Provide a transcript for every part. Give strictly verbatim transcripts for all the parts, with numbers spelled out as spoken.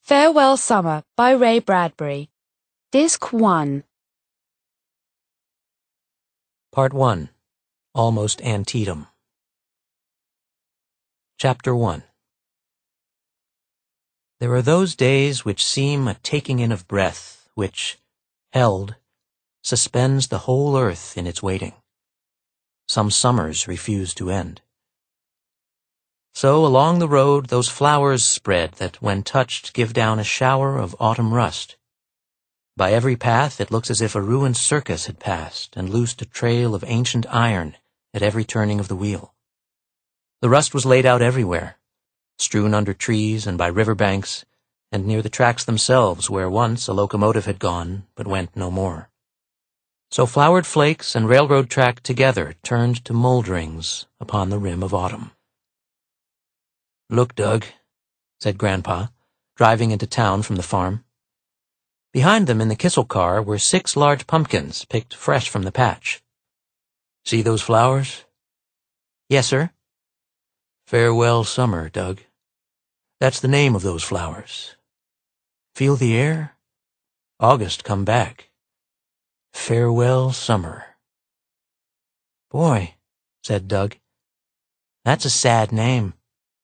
Farewell Summer by Ray Bradbury. Disc one. Part one. Almost Antietam. Chapter one. There are those days which seem a taking in of breath, which, held, suspends the whole earth in its waiting. Some summers refuse to end. So along the road those flowers spread that, when touched, give down a shower of autumn rust. By every path it looks as if a ruined circus had passed and loosed a trail of ancient iron at every turning of the wheel. The rust was laid out everywhere, strewn under trees and by river banks, and near the tracks themselves where once a locomotive had gone but went no more. So flowered flakes and railroad track together turned to moulderings upon the rim of autumn. "Look, Doug," said Grandpa, driving into town from the farm. Behind them in the Kissel car were six large pumpkins picked fresh from the patch. "See those flowers?" "Yes, sir." "Farewell Summer, Doug. That's the name of those flowers. Feel the air? August come back. Farewell Summer." "Boy," said Doug, "that's a sad name."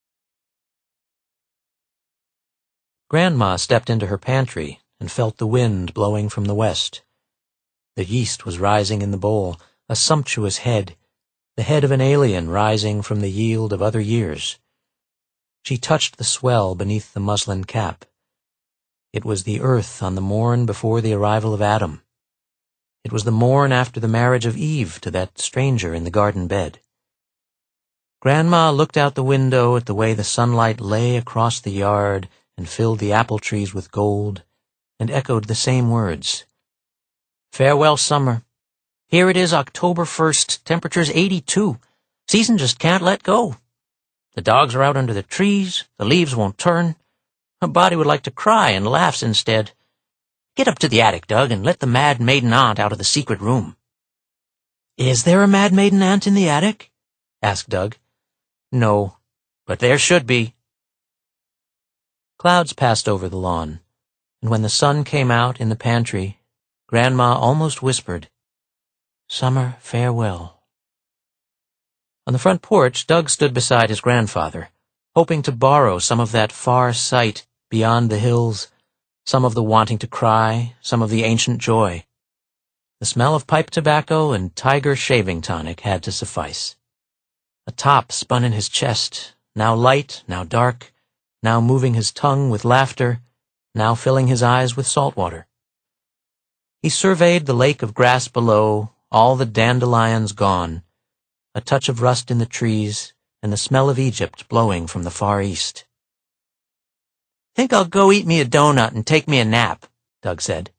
Grandma stepped into her pantry and felt the wind blowing from the west. The yeast was rising in the bowl, a sumptuous head, the head of an alien rising from the yield of other years. She touched the swell beneath the muslin cap. It was the earth on the morn before the arrival of Adam. It was the morn after the marriage of Eve to that stranger in the garden bed. Grandma looked out the window at the way the sunlight lay across the yard and filled the apple trees with gold, and echoed the same words. "Farewell Summer. Here it is October first, temperature's eighty-two. Season just can't let go. The dogs are out under the trees, the leaves won't turn. Her body would like to cry and laughs instead. Get up to the attic, Doug, and let the mad maiden aunt out of the secret room." "Is there a mad maiden aunt in the attic?" asked Doug. "No, but there should be." Clouds passed over the lawn, and when the sun came out in the pantry, Grandma almost whispered, "Summer, farewell." On the front porch, Doug stood beside his grandfather, hoping to borrow some of that far sight beyond the hills, some of the wanting to cry, some of the ancient joy. The smell of pipe tobacco and Tiger shaving tonic had to suffice. A top spun in his chest, now light, now dark, now moving his tongue with laughter, now filling his eyes with salt water. He surveyed the lake of grass below, all the dandelions gone, a touch of rust in the trees, and the smell of Egypt blowing from the far east. "Think I'll go eat me a donut and take me a nap," Doug said.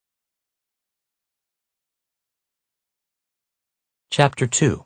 Chapter two.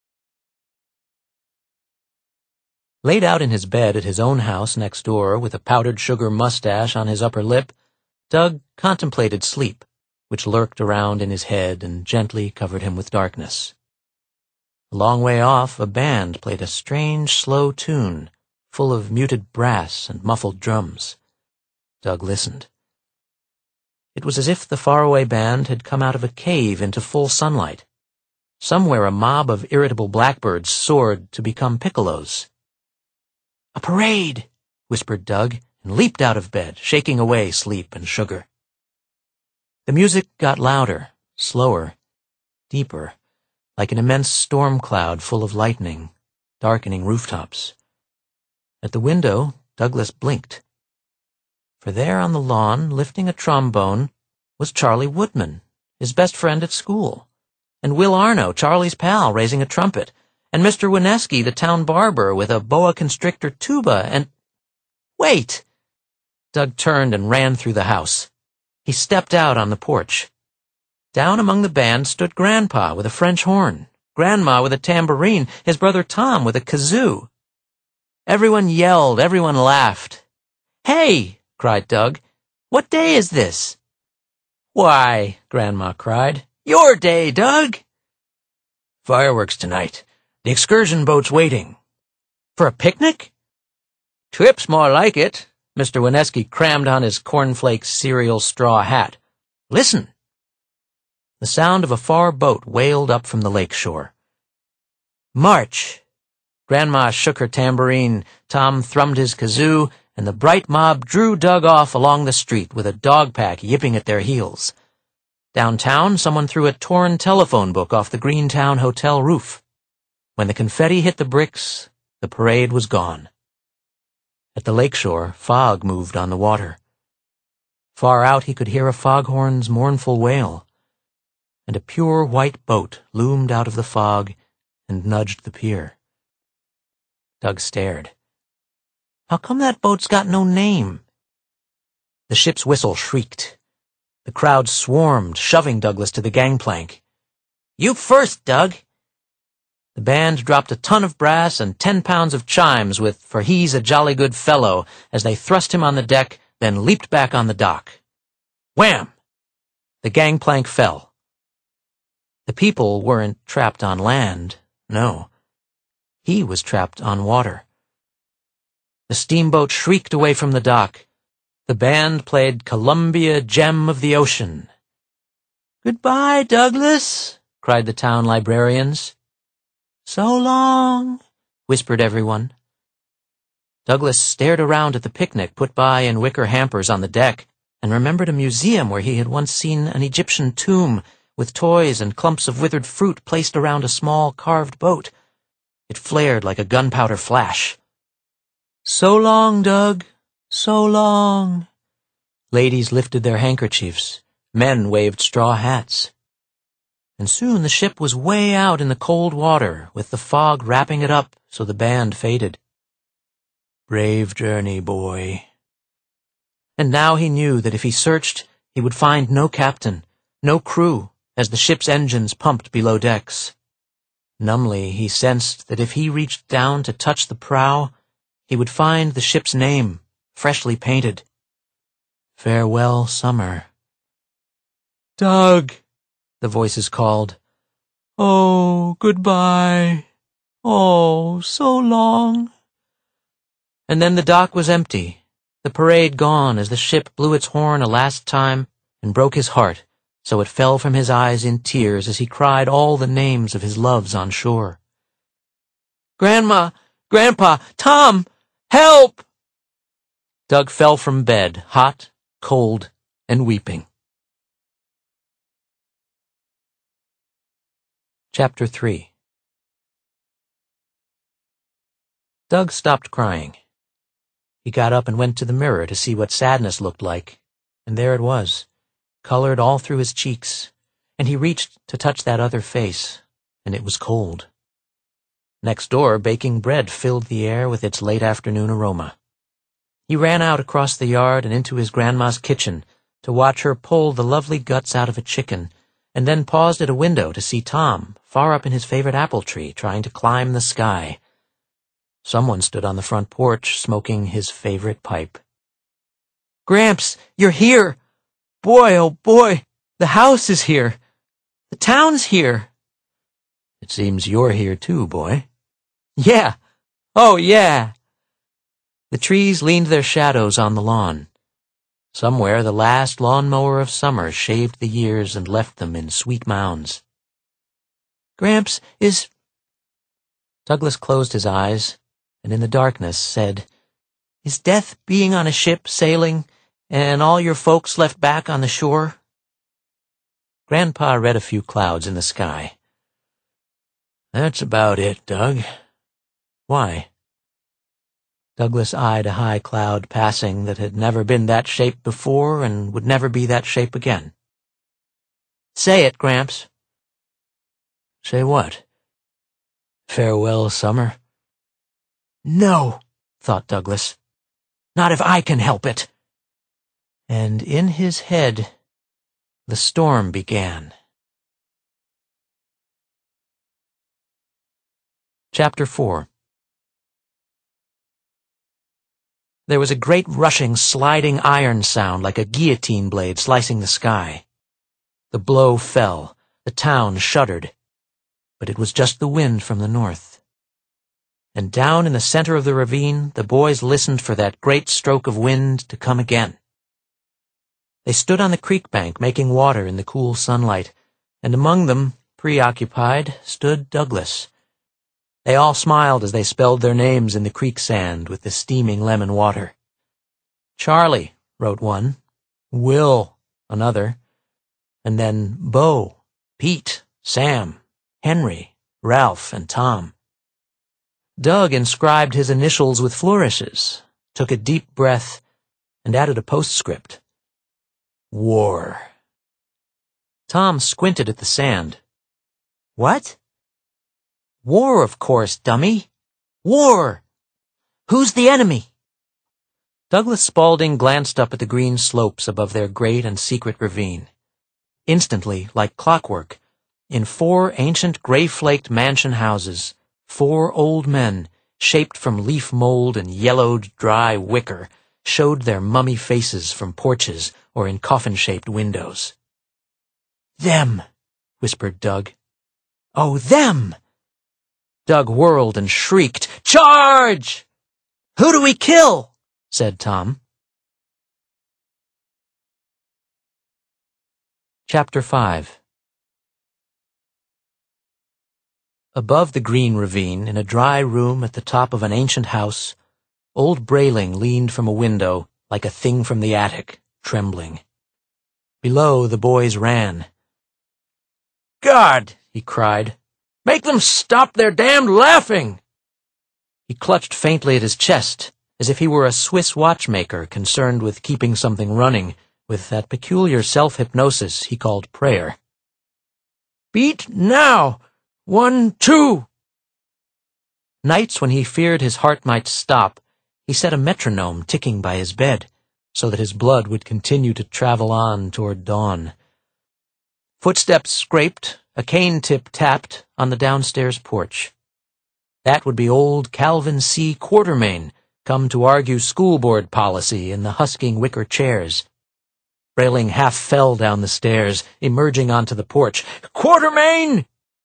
Laid out in his bed at his own house next door, with a powdered sugar mustache on his upper lip, Doug contemplated sleep, which lurked around in his head and gently covered him with darkness. A long way off, a band played a strange, slow tune, full of muted brass and muffled drums. Doug listened. It was as if the faraway band had come out of a cave into full sunlight. Somewhere a mob of irritable blackbirds soared to become piccolos. "A parade!" whispered Doug, and leaped out of bed, shaking away sleep and sugar. The music got louder, slower, deeper, like an immense storm cloud full of lightning, darkening rooftops. At the window, Douglas blinked. For there on the lawn, lifting a trombone, was Charlie Woodman, his best friend at school, and Will Arno, Charlie's pal, raising a trumpet, and Mister Wineski, the town barber, with a boa constrictor tuba, and— Wait! Doug turned and ran through the house. He stepped out on the porch. Down among the band stood Grandpa with a French horn, Grandma with a tambourine, his brother Tom with a kazoo. Everyone yelled, everyone laughed. "Hey!" cried Doug. "What day is this?" "Why," Grandma cried, "your day, Doug!" "Fireworks tonight. The excursion boat's waiting." "For a picnic?" "Trip's more like it. Mister Wineski crammed on his cornflakes cereal straw hat. Listen! The sound of a far boat wailed up from the lake shore. March! Grandma shook her tambourine, Tom thrummed his kazoo, and the bright mob drew Doug off along the street with a dog pack yipping at their heels. Downtown, someone threw a torn telephone book off the Greentown Hotel roof. When the confetti hit the bricks, the parade was gone. At the lakeshore, fog moved on the water. Far out he could hear a foghorn's mournful wail, and a pure white boat loomed out of the fog and nudged the pier. Doug stared. How come that boat's got no name? The ship's whistle shrieked. The crowd swarmed, shoving Douglas to the gangplank. You first, Doug! The band dropped a ton of brass and ten pounds of chimes with For He's a Jolly Good Fellow as they thrust him on the deck, then leaped back on the dock. Wham! The gangplank fell. The people weren't trapped on land, no. He was trapped on water. The steamboat shrieked away from the dock. The band played Columbia, Gem of the Ocean. Goodbye, Douglas, cried the town librarians. So long, whispered everyone. Douglas stared around at the picnic put by in wicker hampers on the deck and remembered a museum where he had once seen an Egyptian tomb with toys and clumps of withered fruit placed around a small carved boat. It flared like a gunpowder flash. So long, Doug, so long. Ladies lifted their handkerchiefs. Men waved straw hats. And soon the ship was way out in the cold water, with the fog wrapping it up so the band faded. Brave journey, boy. And now he knew that if he searched, he would find no captain, no crew, as the ship's engines pumped below decks. Numbly he sensed that if he reached down to touch the prow, he would find the ship's name, freshly painted. Farewell, summer. Doug! The voices called. Oh, goodbye. Oh, so long. And then the dock was empty, the parade gone as the ship blew its horn a last time and broke his heart, so it fell from his eyes in tears as he cried all the names of his loves on shore. Grandma! Grandpa! Tom! Help! Doug fell from bed, hot, cold, and weeping. Chapter three. Doug stopped crying. He got up and went to the mirror to see what sadness looked like, and there it was, colored all through his cheeks, and he reached to touch that other face, and it was cold. Next door, baking bread filled the air with its late afternoon aroma. He ran out across the yard and into his grandma's kitchen to watch her pull the lovely guts out of a chicken, and then paused at a window to see Tom, far up in his favorite apple tree, trying to climb the sky. Someone stood on the front porch, smoking his favorite pipe. Gramps, you're here! Boy, oh boy, the house is here! The town's here! It seems you're here too, boy. Yeah! Oh, yeah! The trees leaned their shadows on the lawn. Somewhere the last lawnmower of summer shaved the years and left them in sweet mounds. Gramps, is... Douglas closed his eyes, and in the darkness said, Is death being on a ship sailing, and all your folks left back on the shore? Grandpa read a few clouds in the sky. That's about it, Doug. Why? Douglas eyed a high cloud passing that had never been that shape before and would never be that shape again. Say it, Gramps. Say what? Farewell, summer? No, thought Douglas. Not if I can help it. And in his head, the storm began. Chapter four. There was a great rushing, sliding iron sound like a guillotine blade slicing the sky. The blow fell. The town shuddered. But it was just the wind from the north. and down in the center of the ravine the boys listened for that great stroke of wind to come again. They stood on the creek bank making water in the cool sunlight, and among them, preoccupied, stood Douglas. They all smiled as they spelled their names in the creek sand with the steaming lemon water. Charlie, wrote one, Will, another, and then Bo, Pete, Sam, Henry, Ralph, and Tom. Doug inscribed his initials with flourishes, took a deep breath, and added a postscript. War. Tom squinted at the sand. What? War, of course, dummy. War! Who's the enemy? Douglas Spaulding glanced up at the green slopes above their great and secret ravine. Instantly, like clockwork, in four ancient gray-flaked mansion houses, four old men, shaped from leaf mold and yellowed dry wicker, showed their mummy faces from porches or in coffin-shaped windows. Them, whispered Doug. Oh, them! Doug whirled and shrieked, Charge! Who do we kill? Said Tom. Chapter five. Above the green ravine, in a dry room at the top of an ancient house, old Brayling leaned from a window like a thing from the attic, trembling. Below, the boys ran. God, he cried, make them stop their damned laughing! He clutched faintly at his chest, as if he were a Swiss watchmaker concerned with keeping something running, with that peculiar self-hypnosis he called prayer. Beat now! One, two! Nights when he feared his heart might stop, he set a metronome ticking by his bed, so that his blood would continue to travel on toward dawn. Footsteps scraped, a cane tip tapped on the downstairs porch. That would be old Calvin C. Quartermain, come to argue school board policy in the husking wicker chairs. Brayling half fell down the stairs, emerging onto the porch. Quartermain!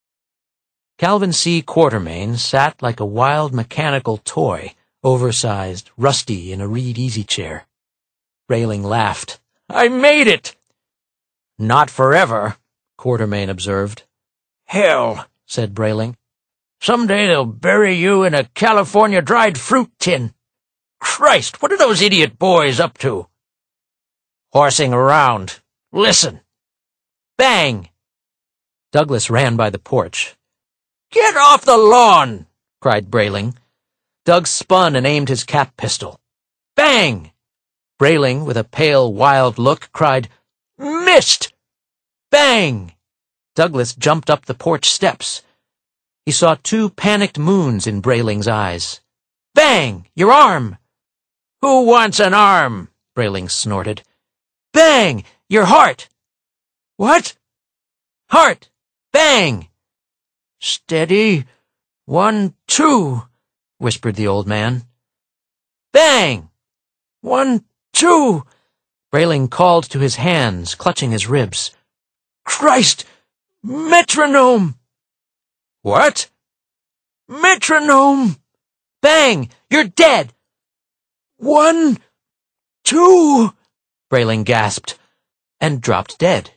Calvin C. Quartermain sat like a wild mechanical toy, oversized, rusty in a reed easy-chair. Brayling laughed. I made it! Not forever, Quartermain observed. Hell, said Brayling. Someday they'll bury you in a California dried fruit tin. Christ, what are those idiot boys up to? Horsing around. Listen. Bang! Douglas ran by the porch. Get off the lawn! Cried Brayling. Doug spun and aimed his cap pistol. Bang! Brayling, with a pale, wild look, cried, Missed! Bang! Douglas jumped up the porch steps. He saw two panicked moons in Brayling's eyes. Bang! Your arm! Who wants an arm? Brayling snorted. Bang! Your heart! What? Heart! Bang! Steady. One, two, whispered the old man. Bang! One, two! Brayling called to his hands, clutching his ribs. Christ! Metronome! What? Metronome! Bang! You're dead! One, two, Brayling gasped, and dropped dead.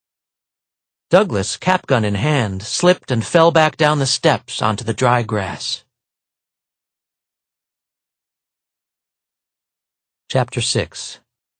Douglas, capgun in hand, slipped and fell back down the steps onto the dry grass. Chapter six.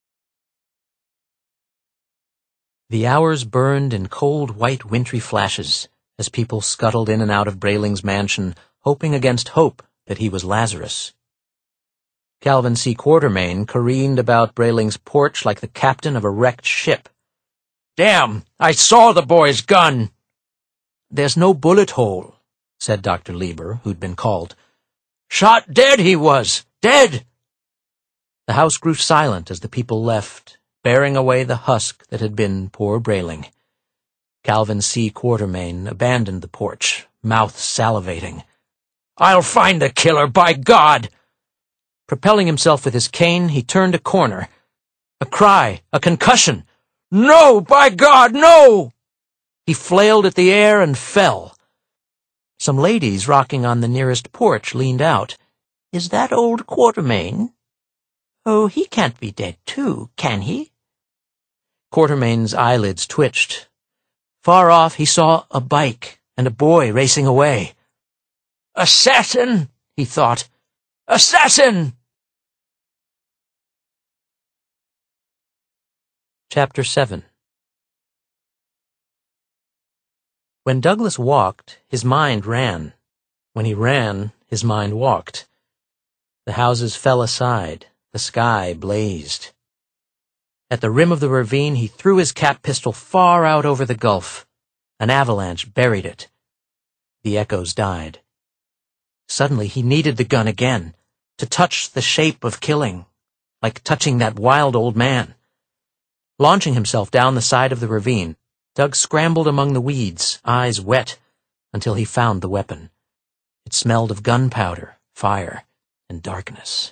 The hours burned in cold white wintry flashes as people scuttled in and out of Brayling's mansion, hoping against hope that he was Lazarus. Calvin C. Quartermain careened about Brayling's porch like the captain of a wrecked ship. Damn! I saw the boy's gun! There's no bullet hole, said Doctor Lieber, who'd been called. Shot dead he was! Dead! The house grew silent as the people left, bearing away the husk that had been poor Brayling. Calvin C. Quartermain abandoned the porch, mouth salivating. I'll find the killer, by God! Propelling himself with his cane, he turned a corner. A cry, a concussion. No, by God, no! He flailed at the air and fell. Some ladies rocking on the nearest porch leaned out. "Is that old Quatermain? Oh, he can't be dead too, can he?" Quatermain's eyelids twitched. Far off he saw a bike and a boy racing away. "Assassin!" he thought. "Assassin!" Chapter seven. When Douglas walked, his mind ran. When he ran, his mind walked. The houses fell aside. The sky blazed. At the rim of the ravine, he threw his cap pistol far out over the gulf. An avalanche buried it. The echoes died. Suddenly he needed the gun again, to touch the shape of killing, like touching that wild old man. Launching himself down the side of the ravine, Doug scrambled among the weeds, eyes wet, until he found the weapon. It smelled of gunpowder, fire, and darkness.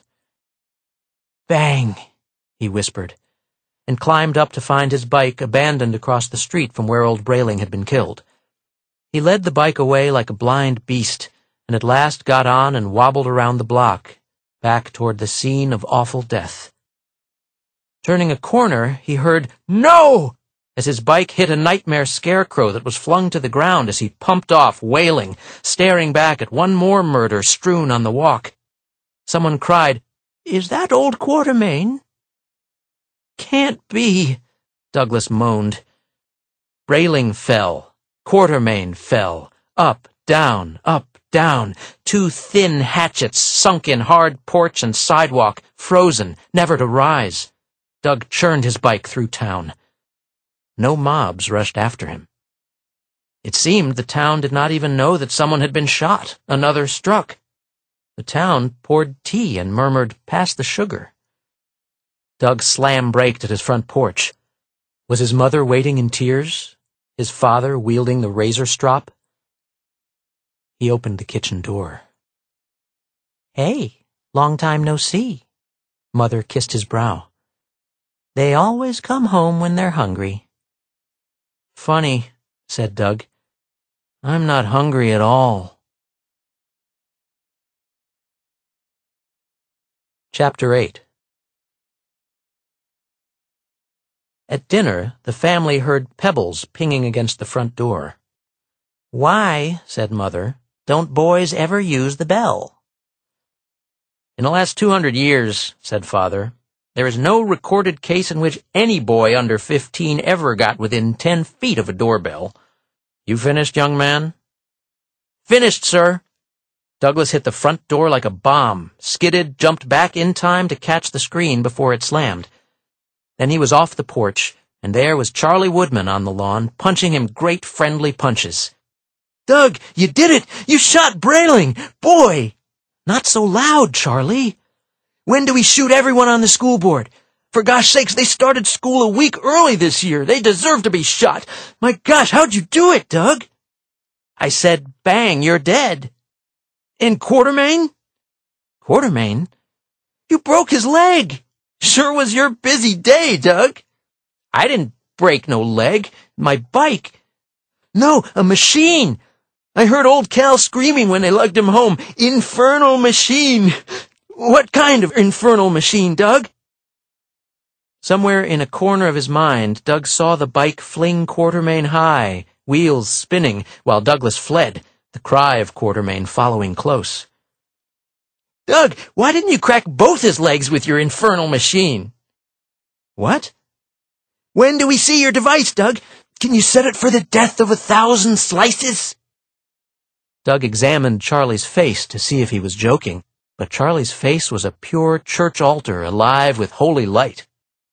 "Bang!" he whispered, and climbed up to find his bike abandoned across the street from where old Brayling had been killed. He led the bike away like a blind beast, and at last got on and wobbled around the block, back toward the scene of awful death. Turning a corner, he heard "No!" as his bike hit a nightmare scarecrow that was flung to the ground as he pumped off, wailing, staring back at one more murder strewn on the walk. Someone cried, "Is that old Quatermain?" "Can't be," Douglas moaned. Brayling fell. Quatermain fell. Up, down, up, down. Two thin hatchets sunk in hard porch and sidewalk, frozen, never to rise. Doug churned his bike through town. No mobs rushed after him. It seemed the town did not even know that someone had been shot, another struck. The town poured tea and murmured, "Pass the sugar." Doug slam-braked at his front porch. Was his mother waiting in tears? His father wielding the razor strop? He opened the kitchen door. "Hey, long time no see." Mother kissed his brow. "They always come home when they're hungry." "Funny," said Doug. "I'm not hungry at all." Chapter eight. At dinner, the family heard pebbles pinging against the front door. "Why," said Mother, "don't boys ever use the bell?" "In the last two hundred years," said Father, "there is no recorded case in which any boy under fifteen ever got within ten feet of a doorbell. You finished, young man?" "Finished, sir." Douglas hit the front door like a bomb, skidded, jumped back in time to catch the screen before it slammed. Then he was off the porch, and there was Charlie Woodman on the lawn, punching him great friendly punches. "Doug, you did it! You shot Brayling! Boy!" "Not so loud, Charlie." "When do we shoot everyone on the school board? For gosh sakes, they started school a week early this year. They deserve to be shot. My gosh, how'd you do it, Doug?" "I said, bang, you're dead." "In Quatermain?" "Quatermain? You broke his leg. Sure was your busy day, Doug." "I didn't break no leg. My bike." "No, a machine. I heard old Cal screaming when they lugged him home. Infernal machine. What kind of infernal machine, Doug?" Somewhere in a corner of his mind, Doug saw the bike fling Quatermain high, wheels spinning, while Douglas fled, the cry of Quatermain following close. "Doug, why didn't you crack both his legs with your infernal machine?" "What?" "When do we see your device, Doug? Can you set it for the death of a thousand slices?" Doug examined Charlie's face to see if he was joking, but Charlie's face was a pure church altar alive with holy light.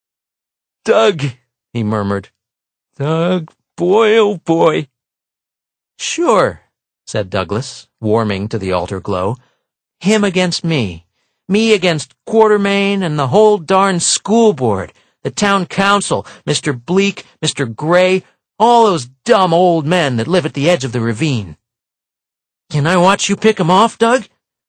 "Doug," he murmured. "Doug, boy, oh boy." "Sure," said Douglas, warming to the altar glow. "Him against me. Me against Quatermain and the whole darn school board, the town council, Mister Bleak, Mister Gray, all those dumb old men that live at the edge of the ravine. Can I watch you pick 'em off, Doug?"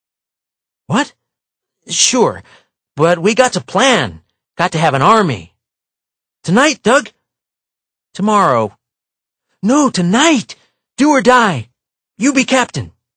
"What?" "Sure, but we got to plan. Got to have an army." "Tonight, Doug?" "Tomorrow." "No, tonight. Do or die. You be captain.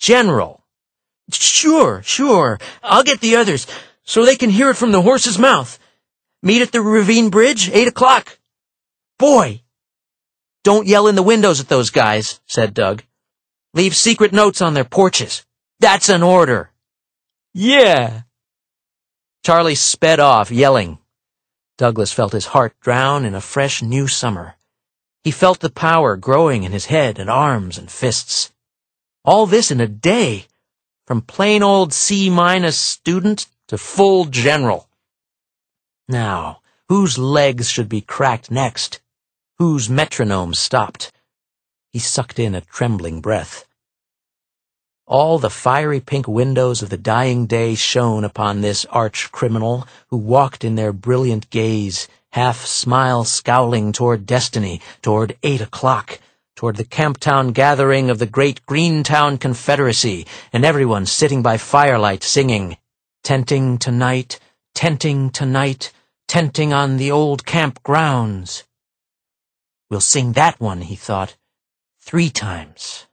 General. Sure, sure. I'll get the others, so they can hear it from the horse's mouth. Meet at the Ravine Bridge, eight o'clock. Boy! Don't yell in the windows at those guys, said Doug. Leave secret notes on their porches. That's an order. Yeah. Charlie sped off, yelling. Douglas felt his heart drown in a fresh new summer. He felt the power growing in his head and arms and fists. All this in a day, from plain old C-minus student to full general. Now, whose legs should be cracked next? Whose metronome stopped? He sucked in a trembling breath. All the fiery pink windows of the dying day shone upon this arch-criminal who walked in their brilliant gaze, half-smile scowling toward destiny, toward eight o'clock, toward the Camptown gathering of the great Greentown Confederacy, and everyone sitting by firelight singing, "Tenting tonight, tenting tonight, tenting on the old camp grounds." We'll sing that one, he thought, three times.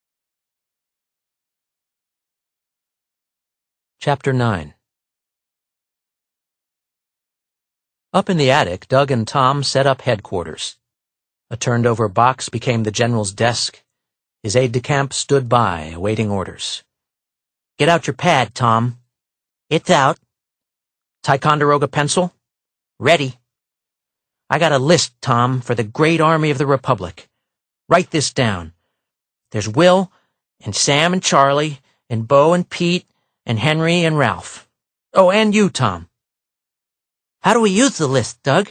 Chapter nine. Up in the attic, Doug and Tom set up headquarters. A turned-over box became the general's desk. His aide-de-camp stood by, awaiting orders. Get out your pad, Tom. It's out. Ticonderoga pencil? Ready. I got a list, Tom, for the great army of the Republic. Write this down. There's Will, and Sam and Charlie, and Bo and Pete, and Henry and Ralph. Oh, and you, Tom. How do we use the list, Doug?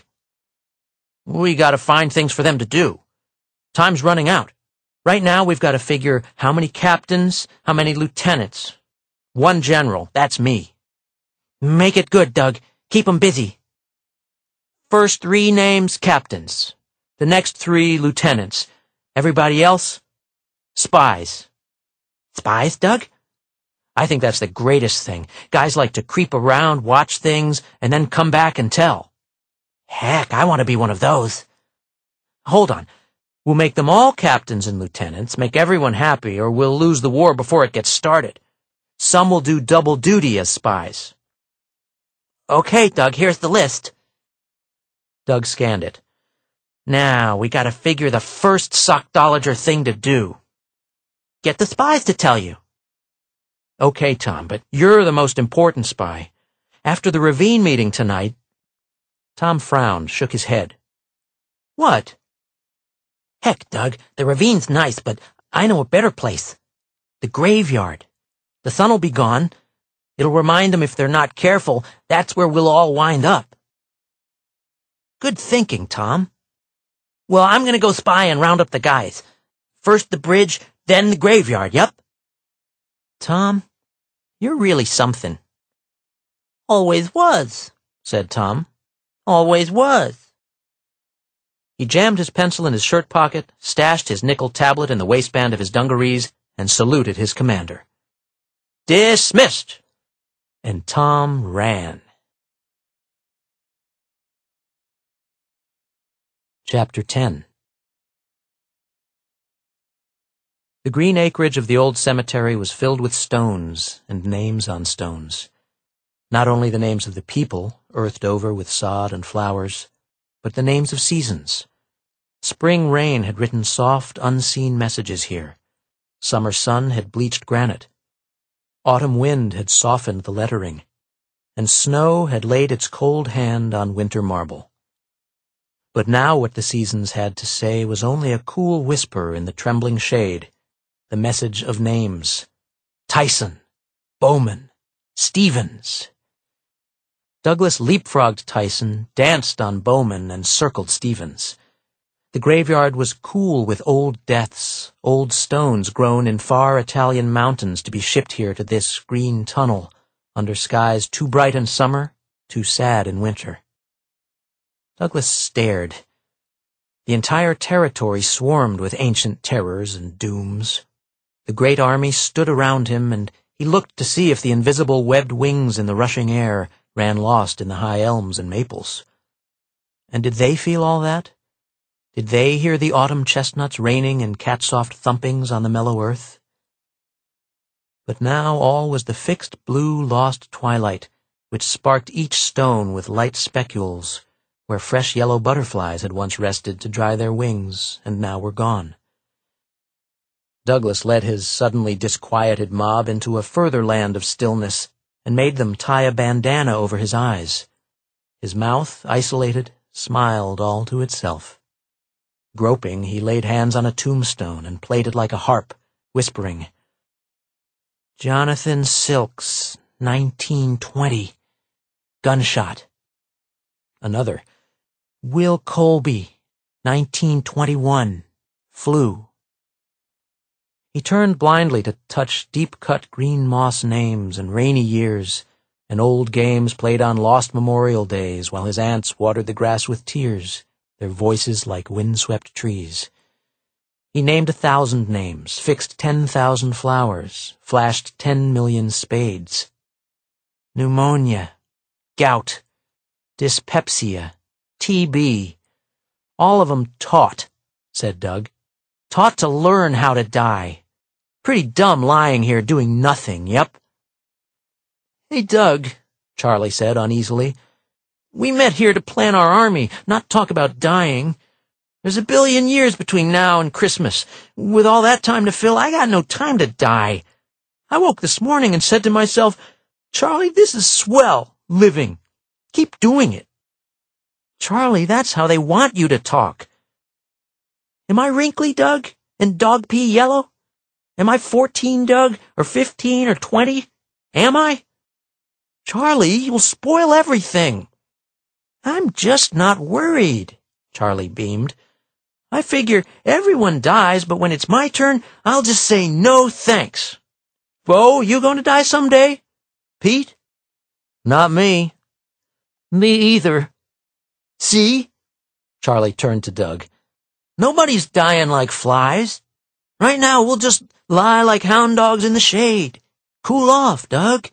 We gotta find things for them to do. Time's running out. Right now, we've gotta figure how many captains, how many lieutenants. One general, that's me. Make it good, Doug. Keep 'em busy. First three names, captains. The next three, lieutenants. Everybody else, spies. Spies, Doug? I think that's the greatest thing. Guys like to creep around, watch things, and then come back and tell. Heck, I want to be one of those. Hold on. We'll make them all captains and lieutenants, make everyone happy, or we'll lose the war before it gets started. Some will do double duty as spies. Okay, Doug, here's the list. Doug scanned it. Now, we gotta figure the first sockdolager thing to do. Get the spies to tell you. Okay, Tom, but you're the most important spy. After the Ravine meeting tonight... Tom frowned, shook his head. What? Heck, Doug, the Ravine's nice, but I know a better place. The graveyard. The sun'll be gone. It'll remind them if they're not careful, that's where we'll all wind up. Good thinking, Tom. Well, I'm gonna go spy and round up the guys. First the bridge, then the graveyard, yep. Tom, you're really something. Always was, said Tom. Always was. He jammed his pencil in his shirt pocket, stashed his nickel tablet in the waistband of his dungarees, and saluted his commander. Dismissed! And Tom ran. Chapter ten. The green acreage of the old cemetery was filled with stones and names on stones. Not only the names of the people, earthed over with sod and flowers, but the names of seasons. Spring rain had written soft, unseen messages here. Summer sun had bleached granite. Autumn wind had softened the lettering, and snow had laid its cold hand on winter marble. But now what the seasons had to say was only a cool whisper in the trembling shade, the message of names. Tyson, Bowman, Stevens. Douglas leapfrogged Tyson, danced on Bowman, and circled Stevens. The graveyard was cool with old deaths, old stones grown in far Italian mountains to be shipped here to this green tunnel, under skies too bright in summer, too sad in winter. Douglas stared. The entire territory swarmed with ancient terrors and dooms. The great army stood around him, and he looked to see if the invisible webbed wings in the rushing air ran lost in the high elms and maples. And did they feel all that? Did they hear the autumn chestnuts raining in cat-soft thumpings on the mellow earth? But now all was the fixed blue lost twilight, which sparked each stone with light specules, where fresh yellow butterflies had once rested to dry their wings, and now were gone. Douglas led his suddenly disquieted mob into a further land of stillness, and made them tie a bandana over his eyes. His mouth, isolated, smiled all to itself. Groping, he laid hands on a tombstone and played it like a harp, whispering, "Jonathan Silks, nineteen twenty. Gunshot." Another, "Will Colby, nineteen twenty-one. Flu." He turned blindly to touch deep-cut green moss names and rainy years, and old games played on lost Memorial Days while his aunts watered the grass with tears, their voices like wind-swept trees. He named a thousand names, fixed ten thousand flowers, flashed ten million spades. Pneumonia, gout, dyspepsia, T B. All of 'em taught, said Doug. Taught to learn how to die. Pretty dumb lying here doing nothing, yep. Hey, Doug, Charlie said uneasily. We met here to plan our army, not talk about dying. There's a billion years between now and Christmas. With all that time to fill, I got no time to die. I woke this morning and said to myself, Charlie, this is swell, living. Keep doing it. Charlie, that's how they want you to talk. Am I wrinkly, Doug? And dog pee yellow? Am I fourteen, Doug? Or fifteen or twenty? Am I? Charlie, you'll spoil everything. I'm just not worried, Charlie beamed. I figure everyone dies, but when it's my turn, I'll just say no thanks. Bo, you going to die someday? Pete? Not me. Me either. See? Charlie turned to Doug. Nobody's dying like flies. Right now, we'll just lie like hound dogs in the shade. Cool off, Doug.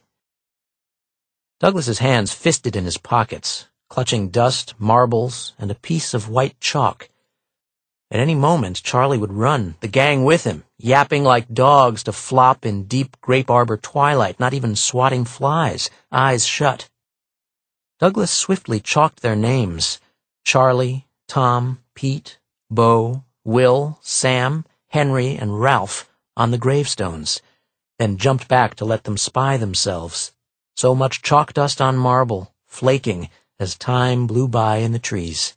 Douglas's hands fisted in his pockets, clutching dust, marbles, and a piece of white chalk. At any moment, Charlie would run, the gang with him, yapping like dogs to flop in deep grape arbor twilight, not even swatting flies, eyes shut. Douglas swiftly chalked their names, Charlie, Tom, Pete, Bo, Will, Sam, Henry, and Ralph, on the gravestones, then jumped back to let them spy themselves. So much chalk dust on marble, flaking, as time blew by in the trees.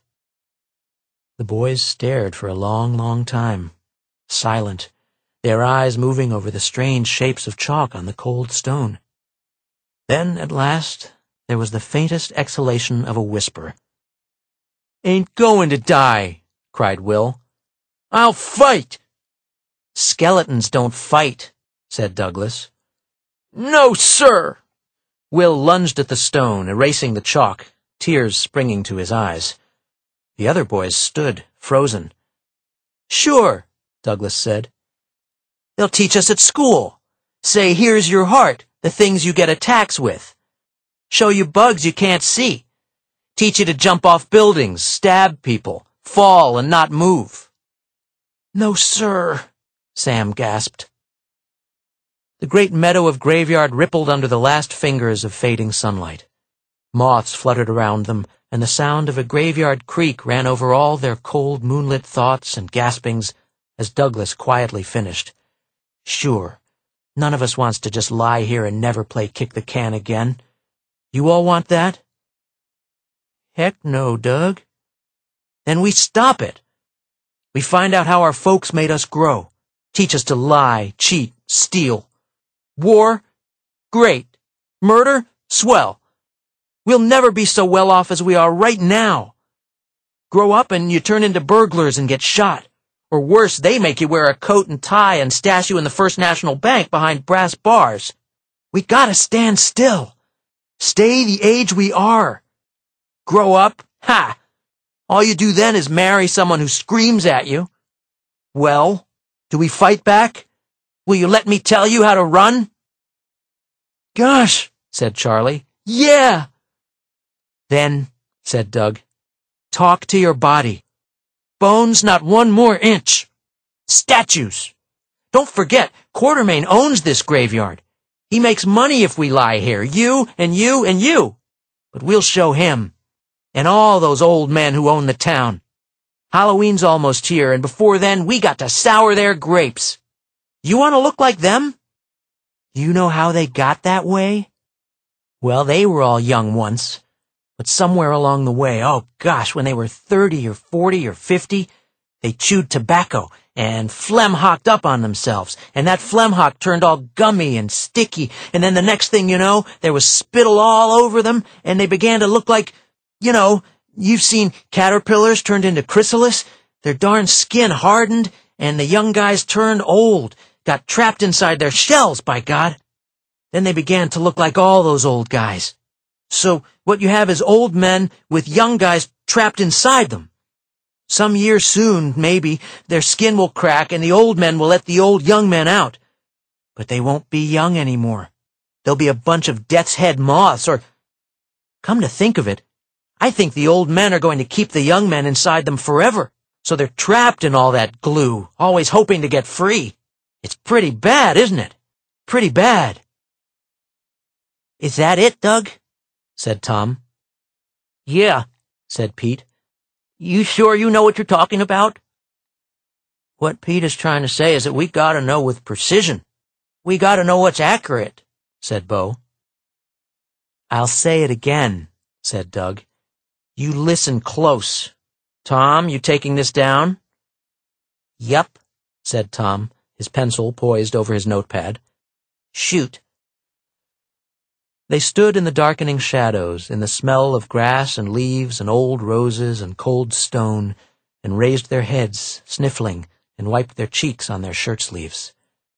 The boys stared for a long, long time, silent, their eyes moving over the strange shapes of chalk on the cold stone. Then, at last, there was the faintest exhalation of a whisper. Ain't going to die, cried Will. I'll fight! Skeletons don't fight, said Douglas. No, sir! Will lunged at the stone, erasing the chalk, tears springing to his eyes. The other boys stood, frozen. Sure, Douglas said. They'll teach us at school. Say, here's your heart, the things you get attacks with. Show you bugs you can't see. Teach you to jump off buildings, stab people, fall and not move. No, sir, Sam gasped. The great meadow of graveyard rippled under the last fingers of fading sunlight. Moths fluttered around them, and the sound of a graveyard creak ran over all their cold moonlit thoughts and gaspings as Douglas quietly finished. Sure, none of us wants to just lie here and never play kick the can again. You all want that? Heck no, Doug. Then we stop it. We find out how our folks made us grow, teach us to lie, cheat, steal. War? Great. Murder? Swell. We'll never be so well off as we are right now. Grow up and you turn into burglars and get shot. Or worse, they make you wear a coat and tie and stash you in the First National Bank behind brass bars. We gotta stand still. Stay the age we are. Grow up? Ha! All you do then is marry someone who screams at you. Well, do we fight back? Will you let me tell you how to run? Gosh, said Charlie. Yeah! Then, said Doug, talk to your body. Bones not one more inch. Statues. Don't forget, Quartermain owns this graveyard. He makes money if we lie here, you and you and you. But we'll show him, and all those old men who own the town. Halloween's almost here, and before then we got to sour their grapes. You want to look like them? You know how they got that way? Well, they were all young once, but somewhere along the way, oh gosh, when they were thirty or forty or fifty, they chewed tobacco and phlegm-hocked up on themselves, and that phlegm-hock turned all gummy and sticky, and then the next thing you know, there was spittle all over them, and they began to look like, you know, you've seen caterpillars turned into chrysalis. Their darn skin hardened, and the young guys turned old, got trapped inside their shells, by God. Then they began to look like all those old guys. So what you have is old men with young guys trapped inside them. Some year soon, maybe, their skin will crack and the old men will let the old young men out. But they won't be young anymore. They'll be a bunch of death's head moths, or... Come to think of it, I think the old men are going to keep the young men inside them forever, so they're trapped in all that glue, always hoping to get free. It's pretty bad, isn't it? Pretty bad. Is that it, Doug? Said Tom. Yeah, said Pete. You sure you know what you're talking about? What Pete is trying to say is that we gotta know with precision. We gotta know what's accurate, said Bo. I'll say it again, said Doug. You listen close. Tom, you taking this down? Yup, said Tom, his pencil poised over his notepad. Shoot. They stood in the darkening shadows, in the smell of grass and leaves and old roses and cold stone, and raised their heads, sniffling, and wiped their cheeks on their shirt-sleeves.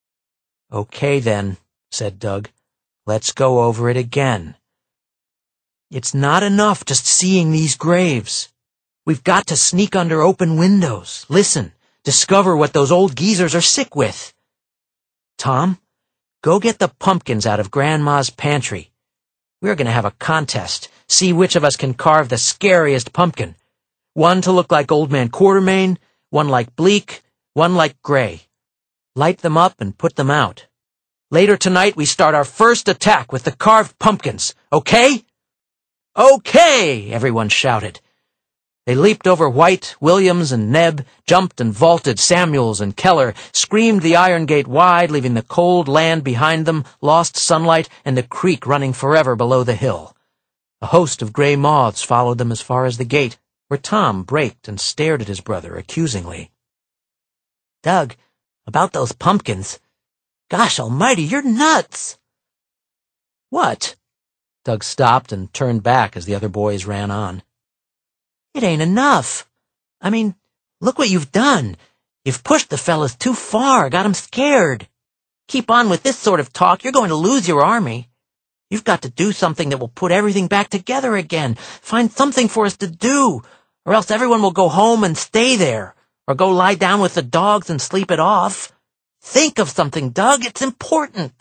Okay, then, said Doug. Let's go over it again. It's not enough just seeing these graves. We've got to sneak under open windows, listen, discover what those old geezers are sick with. Tom, go get the pumpkins out of Grandma's pantry. We're going to have a contest, see which of us can carve the scariest pumpkin. One to look like Old Man Quartermain, one like Bleak, one like Gray. Light them up and put them out. Later tonight we start our first attack with the carved pumpkins, okay? Okay, everyone shouted. They leaped over White, Williams, and Nebb, jumped and vaulted Samuels and Keller, screamed the iron gate wide, leaving the cold land behind them, lost sunlight, and the creek running forever below the hill. A host of gray moths followed them as far as the gate, where Tom braked and stared at his brother accusingly. Doug, about those pumpkins. Gosh almighty, you're nuts! What? Doug stopped and turned back as the other boys ran on. It ain't enough. I mean, look what you've done. You've pushed the fellas too far, got 'em scared. Keep on with this sort of talk, you're going to lose your army. You've got to do something that will put everything back together again. Find something for us to do, or else everyone will go home and stay there, or go lie down with the dogs and sleep it off. Think of something, Doug. It's important.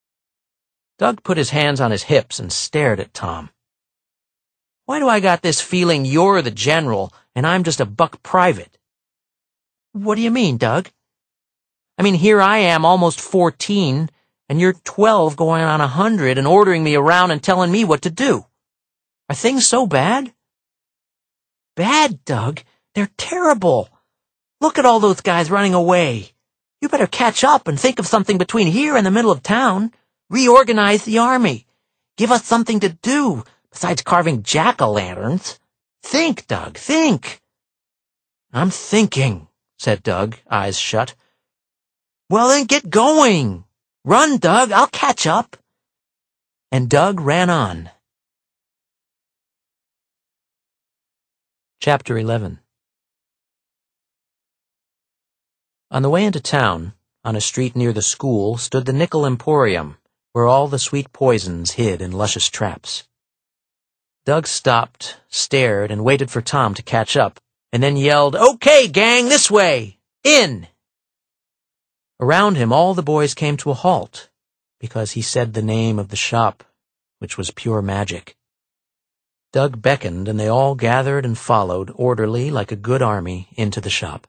Doug put his hands on his hips and stared at Tom. Why do I got this feeling you're the general and I'm just a buck private? What do you mean, Doug? I mean, here I am, almost fourteen, and you're twelve going on a hundred and ordering me around and telling me what to do. Are things so bad? Bad, Doug? They're terrible. Look at all those guys running away. You better catch up and think of something between here and the middle of town. Reorganize the army. Give us something to do besides carving jack-o'-lanterns. Think, Doug, think. I'm thinking, said Doug, eyes shut. Well, then get going. Run, Doug, I'll catch up. And Doug ran on. Chapter eleven. On the way into town, on a street near the school, stood the Nickel Emporium, where all the sweet poisons hid in luscious traps. Doug stopped, stared, and waited for Tom to catch up, and then yelled, "Okay, gang, this way! In!" Around him all the boys came to a halt, because he said the name of the shop, which was pure magic. Doug beckoned, and they all gathered and followed, orderly like a good army, into the shop.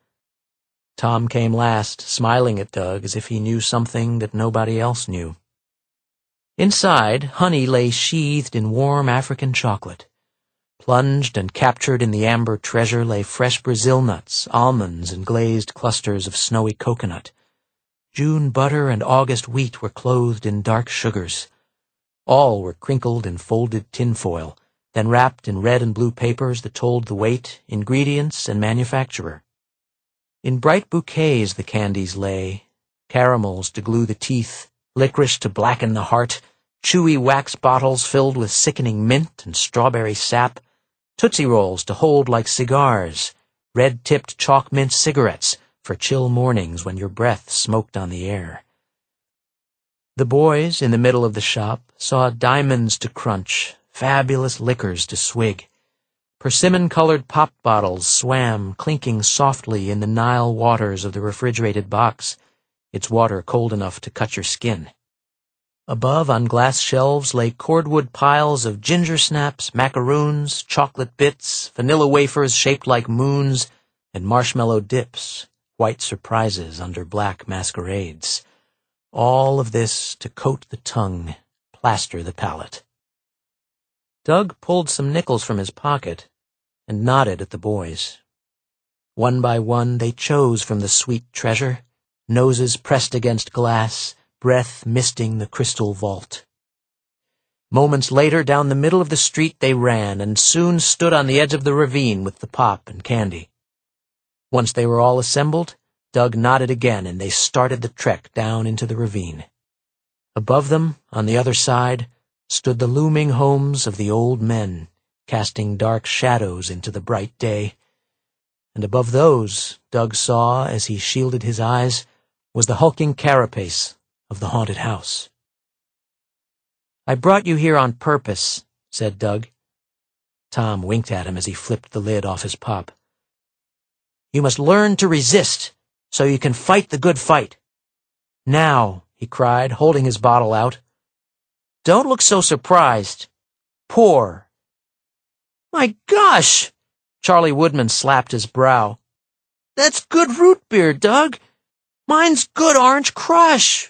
Tom came last, smiling at Doug as if he knew something that nobody else knew. Inside, honey lay sheathed in warm African chocolate. Plunged and captured in the amber treasure lay fresh Brazil nuts, almonds, and glazed clusters of snowy coconut. June butter and August wheat were clothed in dark sugars. All were crinkled in folded tinfoil, then wrapped in red and blue papers that told the weight, ingredients, and manufacturer. In bright bouquets the candies lay, caramels to glue the teeth, licorice to blacken the heart, chewy wax bottles filled with sickening mint and strawberry sap, Tootsie Rolls to hold like cigars, red-tipped chalk mint cigarettes for chill mornings when your breath smoked on the air. The boys in the middle of the shop saw diamonds to crunch, fabulous liquors to swig. Persimmon-colored pop bottles swam, clinking softly in the Nile waters of the refrigerated box, its water cold enough to cut your skin. Above, on glass shelves, lay cordwood piles of ginger snaps, macaroons, chocolate bits, vanilla wafers shaped like moons, and marshmallow dips, white surprises under black masquerades. All of this to coat the tongue, plaster the palate. Doug pulled some nickels from his pocket and nodded at the boys. One by one they chose from the sweet treasure, noses pressed against glass, breath misting the crystal vault. Moments later, down the middle of the street they ran, and soon stood on the edge of the ravine with the pop and candy. Once they were all assembled, Doug nodded again, and they started the trek down into the ravine. Above them, on the other side, stood the looming homes of the old men, casting dark shadows into the bright day. And above those, Doug saw, as he shielded his eyes, was the hulking carapace of the haunted house. "I brought you here on purpose," said Doug. Tom winked at him as he flipped the lid off his pop. "You must learn to resist, so you can fight the good fight. Now," he cried, holding his bottle out. "Don't look so surprised. Pour." "My gosh!" Charlie Woodman slapped his brow. "That's good root beer, Doug. Mine's good orange crush."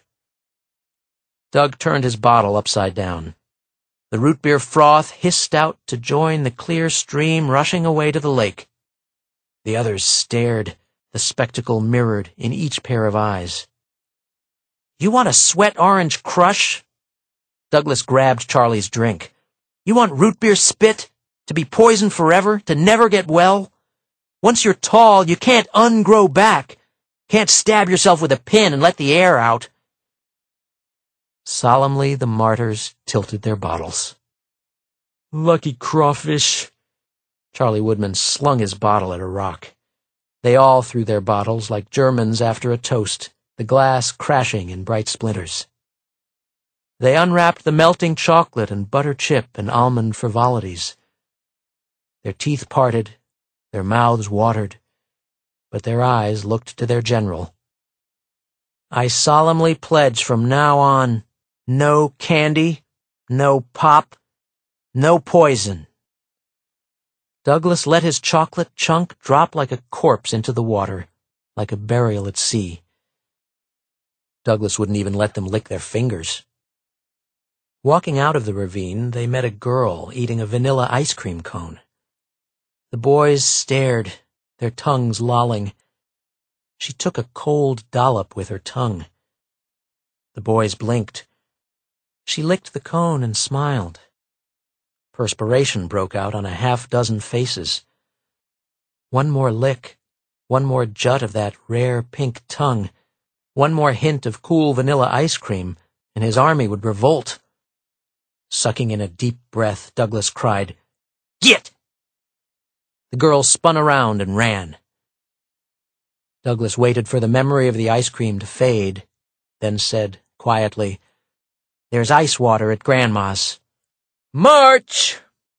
Doug turned his bottle upside down. The root beer froth hissed out to join the clear stream rushing away to the lake. The others stared, the spectacle mirrored in each pair of eyes. "You want a sweat orange crush?" Douglas grabbed Charlie's drink. "You want root beer spit? To be poisoned forever? To never get well? Once you're tall, you can't ungrow back. Can't stab yourself with a pin and let the air out." Solemnly the martyrs tilted their bottles. "Lucky crawfish." Charlie Woodman slung his bottle at a rock. They all threw their bottles like Germans after a toast, the glass crashing in bright splinters. They unwrapped the melting chocolate and butter chip and almond frivolities. Their teeth parted, their mouths watered, but their eyes looked to their general. "I solemnly pledge from now on, no candy, no pop, no poison." Douglas let his chocolate chunk drop like a corpse into the water, like a burial at sea. Douglas wouldn't even let them lick their fingers. Walking out of the ravine, they met a girl eating a vanilla ice cream cone. The boys stared, their tongues lolling. She took a cold dollop with her tongue. The boys blinked. She licked the cone and smiled. Perspiration broke out on a half-dozen faces. One more lick, one more jut of that rare pink tongue, one more hint of cool vanilla ice cream, and his army would revolt. Sucking in a deep breath, Douglas cried, "Git!" The girl spun around and ran. Douglas waited for the memory of the ice cream to fade, then said quietly, "There's ice water at Grandma's. March!"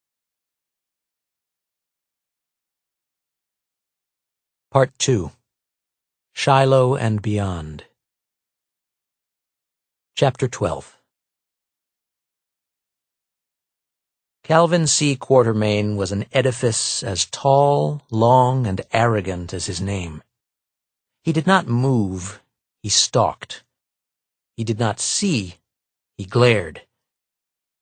Part two. Shiloh and Beyond. Chapter twelve. Calvin C. Quartermain was an edifice as tall, long, and arrogant as his name. He did not move, he stalked. He did not see, he glared.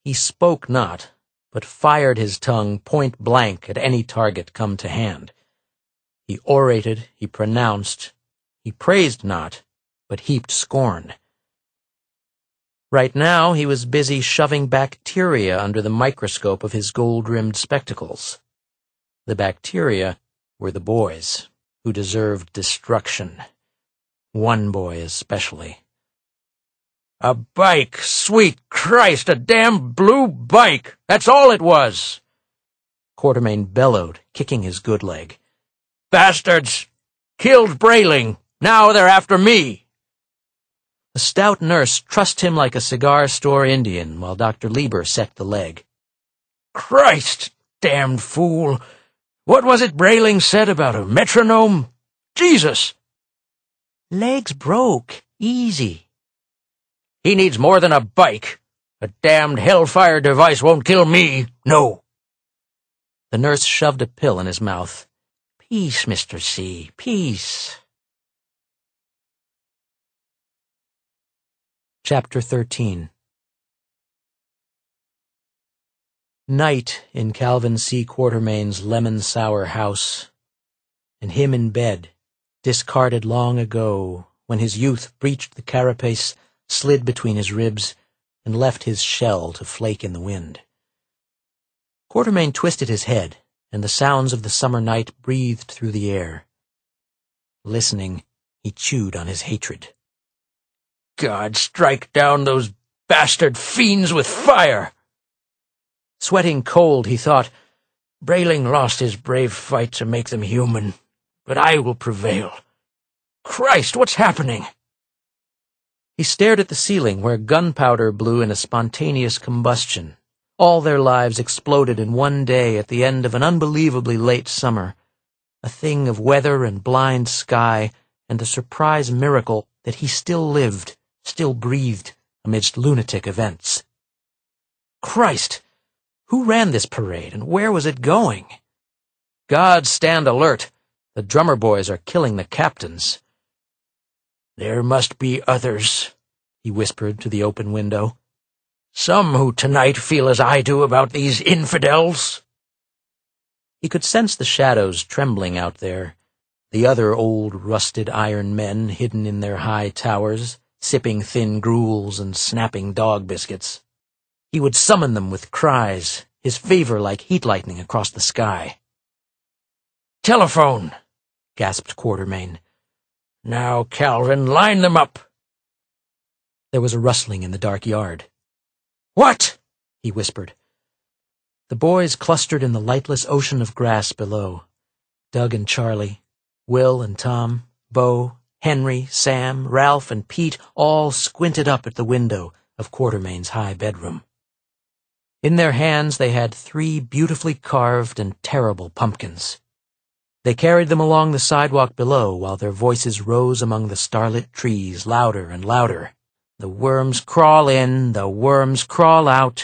He spoke not, but fired his tongue point blank at any target come to hand. He orated, he pronounced, he praised not, but heaped scorn. Right now he was busy shoving bacteria under the microscope of his gold-rimmed spectacles. The bacteria were the boys, who deserved destruction. One boy especially. "A bike! Sweet Christ, a damn blue bike! That's all it was!" Quartermain bellowed, kicking his good leg. "Bastards! Killed Brayling! Now they're after me!" The stout nurse trussed him like a cigar-store Indian while Doctor Lieber set the leg. "Christ, damned fool! What was it Brayling said about a metronome? Jesus!" "Leg's broke. Easy." "He needs more than a bike. A damned hellfire device won't kill me. No." The nurse shoved a pill in his mouth. "Peace, Mister C. Peace." Chapter thirteen. Night in Calvin C. Quartermain's lemon-sour house, and him in bed, discarded long ago, when his youth breached the carapace, slid between his ribs, and left his shell to flake in the wind. Quartermain twisted his head, and the sounds of the summer night breathed through the air. Listening, he chewed on his hatred. God, strike down those bastard fiends with fire! Sweating cold, he thought, Brayling lost his brave fight to make them human, but I will prevail. Christ, what's happening? He stared at the ceiling where gunpowder blew in a spontaneous combustion. All their lives exploded in one day at the end of an unbelievably late summer, a thing of weather and blind sky and the surprise miracle that he still lived, still breathed, amidst lunatic events. Christ! Who ran this parade, and where was it going? God, stand alert! The drummer boys are killing the captains. There must be others, he whispered to the open window. Some who tonight feel as I do about these infidels. He could sense the shadows trembling out there, the other old rusted iron men hidden in their high towers, sipping thin gruels and snapping dog biscuits. He would summon them with cries, his favor like heat lightning across the sky. "Telephone!" gasped Quartermain. "Now, Calvin, line them up!" There was a rustling in the dark yard. "What?" he whispered. The boys clustered in the lightless ocean of grass below. Doug and Charlie, Will and Tom, Bo, Henry, Sam, Ralph, and Pete all squinted up at the window of Quartermain's high bedroom. In their hands they had three beautifully carved and terrible pumpkins. They carried them along the sidewalk below while their voices rose among the starlit trees louder and louder. The worms crawl in, the worms crawl out.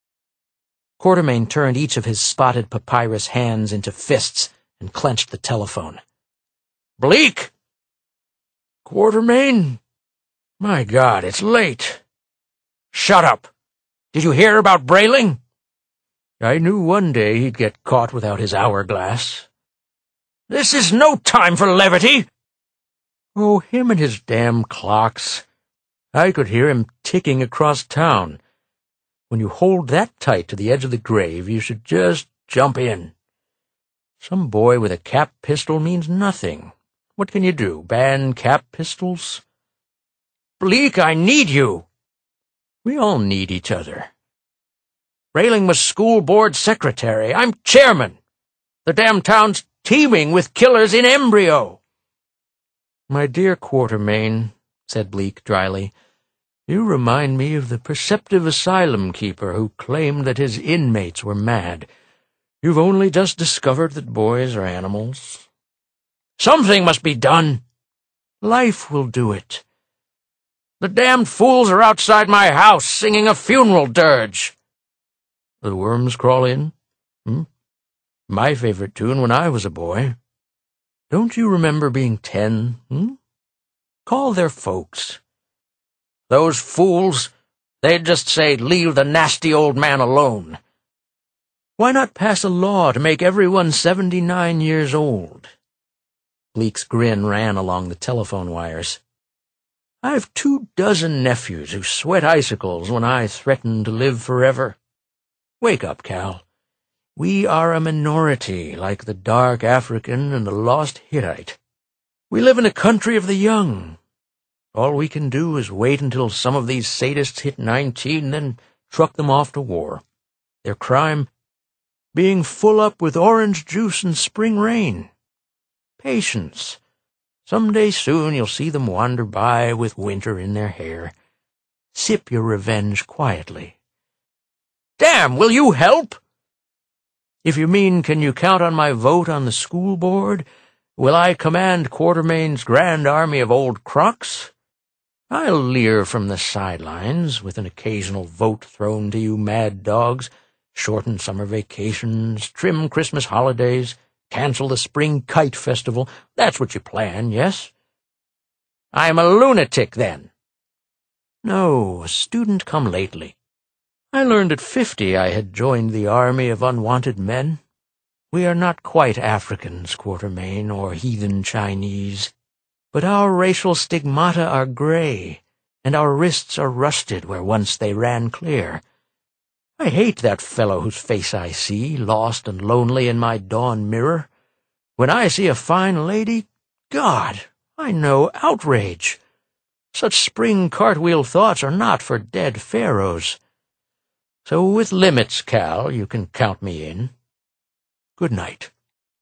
Quartermain turned each of his spotted papyrus hands into fists and clenched the telephone. "Bleak!" "Quartermain? My God, it's late." "Shut up! Did you hear about Brayling?" "I knew one day he'd get caught without his hourglass." "This is no time for levity!" "Oh, him and his damn clocks. I could hear him ticking across town. When you hold that tight to the edge of the grave, you should just jump in. Some boy with a cap pistol means nothing. What can you do, ban cap pistols?" "Bleak, I need you." "We all need each other." "Brayling was school board secretary. I'm chairman. The damn town's teeming with killers in embryo." "My dear Quartermain," said Bleak dryly, "you remind me of the perceptive asylum keeper who claimed that his inmates were mad. You've only just discovered that boys are animals." "Something must be done." "Life will do it." "The damned fools are outside my house singing a funeral dirge." "The worms crawl in? Hmm? My favorite tune when I was a boy. Don't you remember being ten? Hmm? Call their folks." "Those fools, They'd just say, leave the nasty old man alone. Why not pass a law to make everyone seventy-nine years old? Bleak's grin ran along the telephone wires. I've two dozen nephews who sweat icicles when I threaten to live forever. Wake up, Cal. We are a minority, like the dark African and the lost Hittite. We live in a country of the young. All we can do is wait until some of these sadists hit nineteen, then truck them off to war. Their crime? Being full up with orange juice and spring rain. Patience. Someday soon you'll see them wander by with winter in their hair. Sip your revenge quietly. Damn, will you help? If you mean, can you count on my vote on the school board? Will I command Quartermain's grand army of old crocks? I'll leer from the sidelines, with an occasional vote thrown to you mad dogs, shorten summer vacations, trim Christmas holidays, cancel the spring kite festival. That's what you plan, yes? I'm a lunatic, then. No, a student come lately. I learned at fifty I had joined the army of unwanted men. We are not quite Africans, Quartermain, or heathen Chinese, but our racial stigmata are gray, and our wrists are rusted where once they ran clear. I hate that fellow whose face I see, lost and lonely in my dawn mirror. When I see a fine lady, God, I know outrage. Such spring cartwheel thoughts are not for dead pharaohs. So with limits, Cal, you can count me in. Good night.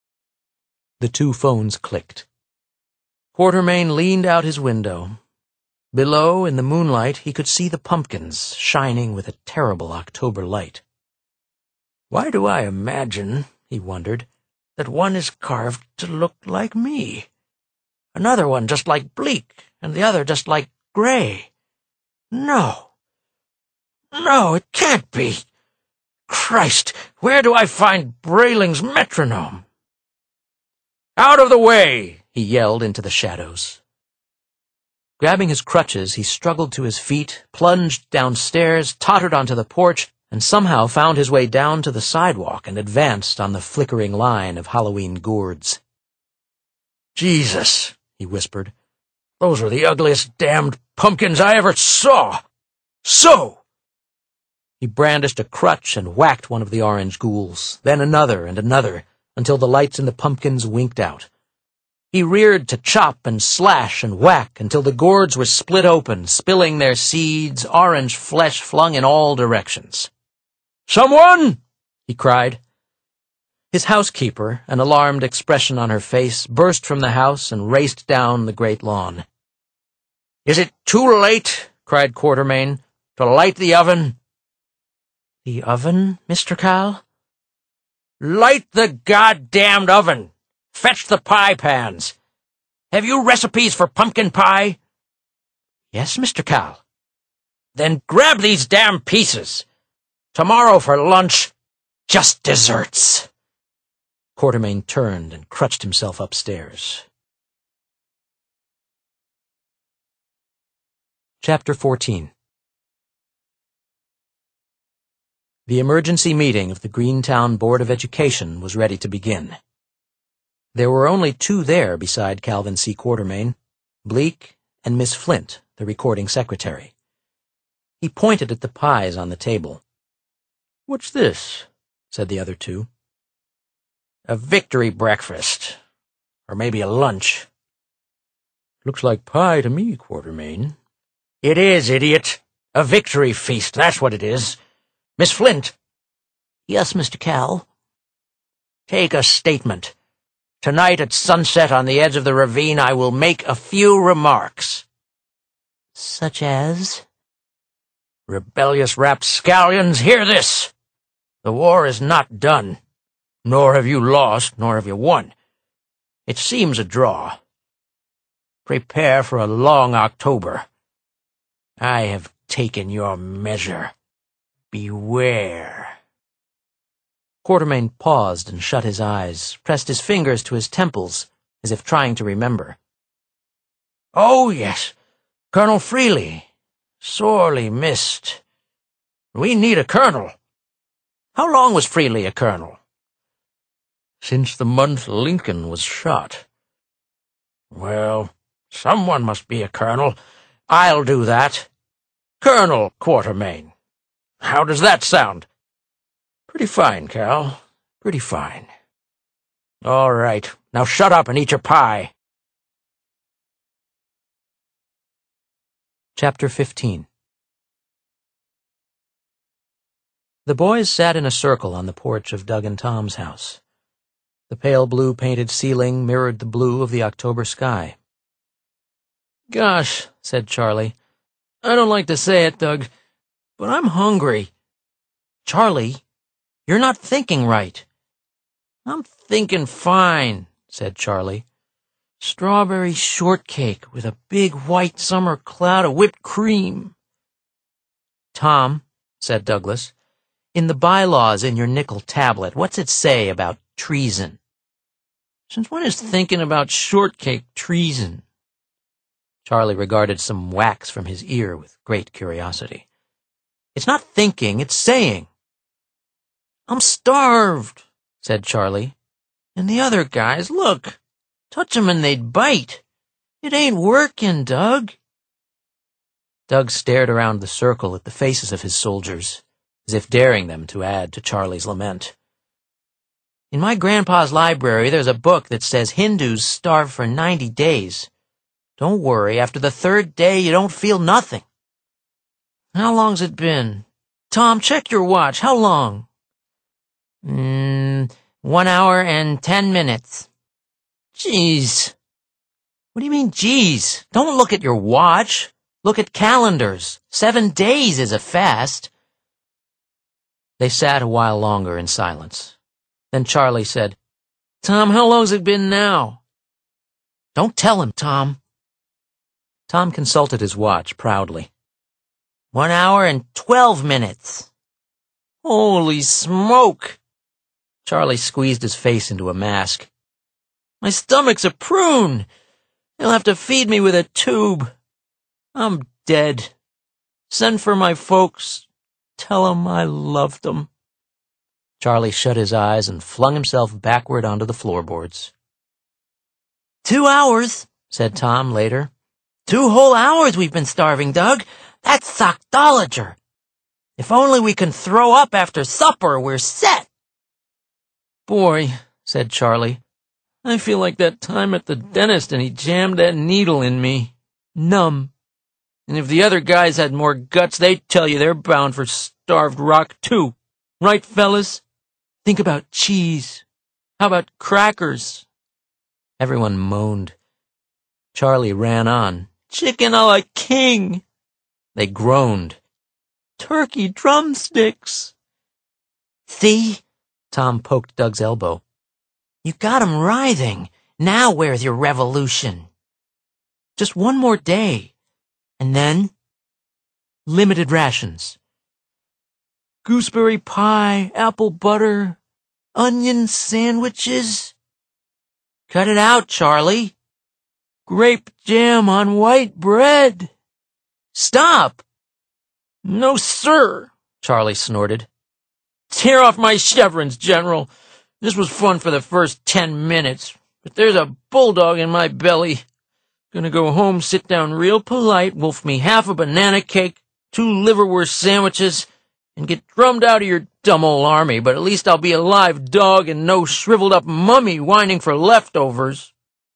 The two phones clicked. Quartermain leaned out his window. Below, in the moonlight, he could see the pumpkins shining with a terrible October light. Why do I imagine, he wondered, that one is carved to look like me? Another one just like Bleak, and the other just like Gray. No. No, it can't be. Christ, where do I find Brayling's metronome? Out of the way, he yelled into the shadows. Grabbing his crutches, he struggled to his feet, plunged downstairs, tottered onto the porch, and somehow found his way down to the sidewalk and advanced on the flickering line of Halloween gourds. Jesus, he whispered. Those are the ugliest damned pumpkins I ever saw. So! He brandished a crutch and whacked one of the orange ghouls, then another and another, until the lights in the pumpkins winked out. He reared to chop and slash and whack until the gourds were split open, spilling their seeds, orange flesh flung in all directions. "Someone!" he cried. His housekeeper, an alarmed expression on her face, burst from the house and raced down the great lawn. "Is it too late," cried Quartermain, "to light the oven?" "The oven, Mister Cal?" "Light the goddamned oven! Fetch the pie pans! Have you recipes for pumpkin pie?" "Yes, Mister Cal." "Then grab these damn pieces! Tomorrow for lunch, just desserts!" Quartermain turned and crutched himself upstairs. Chapter fourteen. The emergency meeting of the Greentown Board of Education was ready to begin. There were only two there beside Calvin C. Quartermain, Bleak and Miss Flint, the recording secretary. He pointed at the pies on the table. "What's this?" said the other two. "A victory breakfast. Or maybe a lunch." "Looks like pie to me, Quartermain." "It is, idiot. A victory feast, that's what it is. Miss Flint." "Yes, Mister Cal." "Take a statement. Tonight at sunset on the edge of the ravine I will make a few remarks." "Such as?" "Rebellious rapscallions, hear this. The war is not done. Nor have you lost, nor have you won. It seems a draw. Prepare for a long October. I have taken your measure. Beware." Quartermain paused and shut his eyes, pressed his fingers to his temples, as if trying to remember. "Oh, yes, Colonel Freely. Sorely missed. We need a colonel. How long was Freely a colonel? Since the month Lincoln was shot. Well, someone must be a colonel. I'll do that. Colonel Quatermain. How does that sound? Pretty fine, Cal. Pretty fine. All right. Now shut up and eat your pie. Chapter fifteen. The boys sat in a circle on the porch of Doug and Tom's house. The pale blue painted ceiling mirrored the blue of the October sky. Gosh, said Charlie. I don't like to say it, Doug, but I'm hungry. Charlie, you're not thinking right. I'm thinking fine, said Charlie. Strawberry shortcake with a big white summer cloud of whipped cream. Tom, said Douglas, in the bylaws in your nickel tablet, what's it say about treason? Since when is thinking about shortcake treason? Charlie regarded some wax from his ear with great curiosity. It's not thinking, it's saying. I'm starved, said Charlie. And the other guys, look, touch 'em and they'd bite. It ain't working, Doug. Doug stared around the circle at the faces of his soldiers, as if daring them to add to Charlie's lament. In my grandpa's library, there's a book that says Hindus starve for ninety days. Don't worry, after the third day, you don't feel nothing. How long's it been? Tom, check your watch. How long? Mm, one hour and ten minutes. Jeez. What do you mean, jeez? Don't look at your watch. Look at calendars. Seven days is a fast. They sat a while longer in silence. Then Charlie said, Tom, how long's it been now? Don't tell him, Tom. Tom consulted his watch proudly. One hour and twelve minutes. Holy smoke! Charlie squeezed his face into a mask. My stomach's a prune. They'll have to feed me with a tube. I'm dead. Send for my folks. Tell 'em I loved 'em. Charlie shut his eyes and flung himself backward onto the floorboards. Two hours, said Tom later. Two whole hours we've been starving, Doug. That's sockdologer. If only we can throw up after supper, we're set. Boy, said Charlie, I feel like that time at the dentist and he jammed that needle in me. Numb. And if the other guys had more guts, they'd tell you they're bound for starved rock too. Right, fellas? Think about cheese. How about crackers? Everyone moaned. Charlie ran on. Chicken a la king. They groaned. Turkey drumsticks. See? Tom poked Doug's elbow. You got 'em writhing. Now where's your revolution? Just one more day. And then, limited rations. Gooseberry pie, apple butter, onion sandwiches. Cut it out, Charlie. Grape jam on white bread. Stop! No, sir, Charlie snorted. Tear off my chevrons, General. This was fun for the first ten minutes, but there's a bulldog in my belly. Gonna go home, sit down real polite, wolf me half a banana cake, two liverwurst sandwiches, and get drummed out of your dumb old army, but at least I'll be a live dog and no shriveled up mummy whining for leftovers.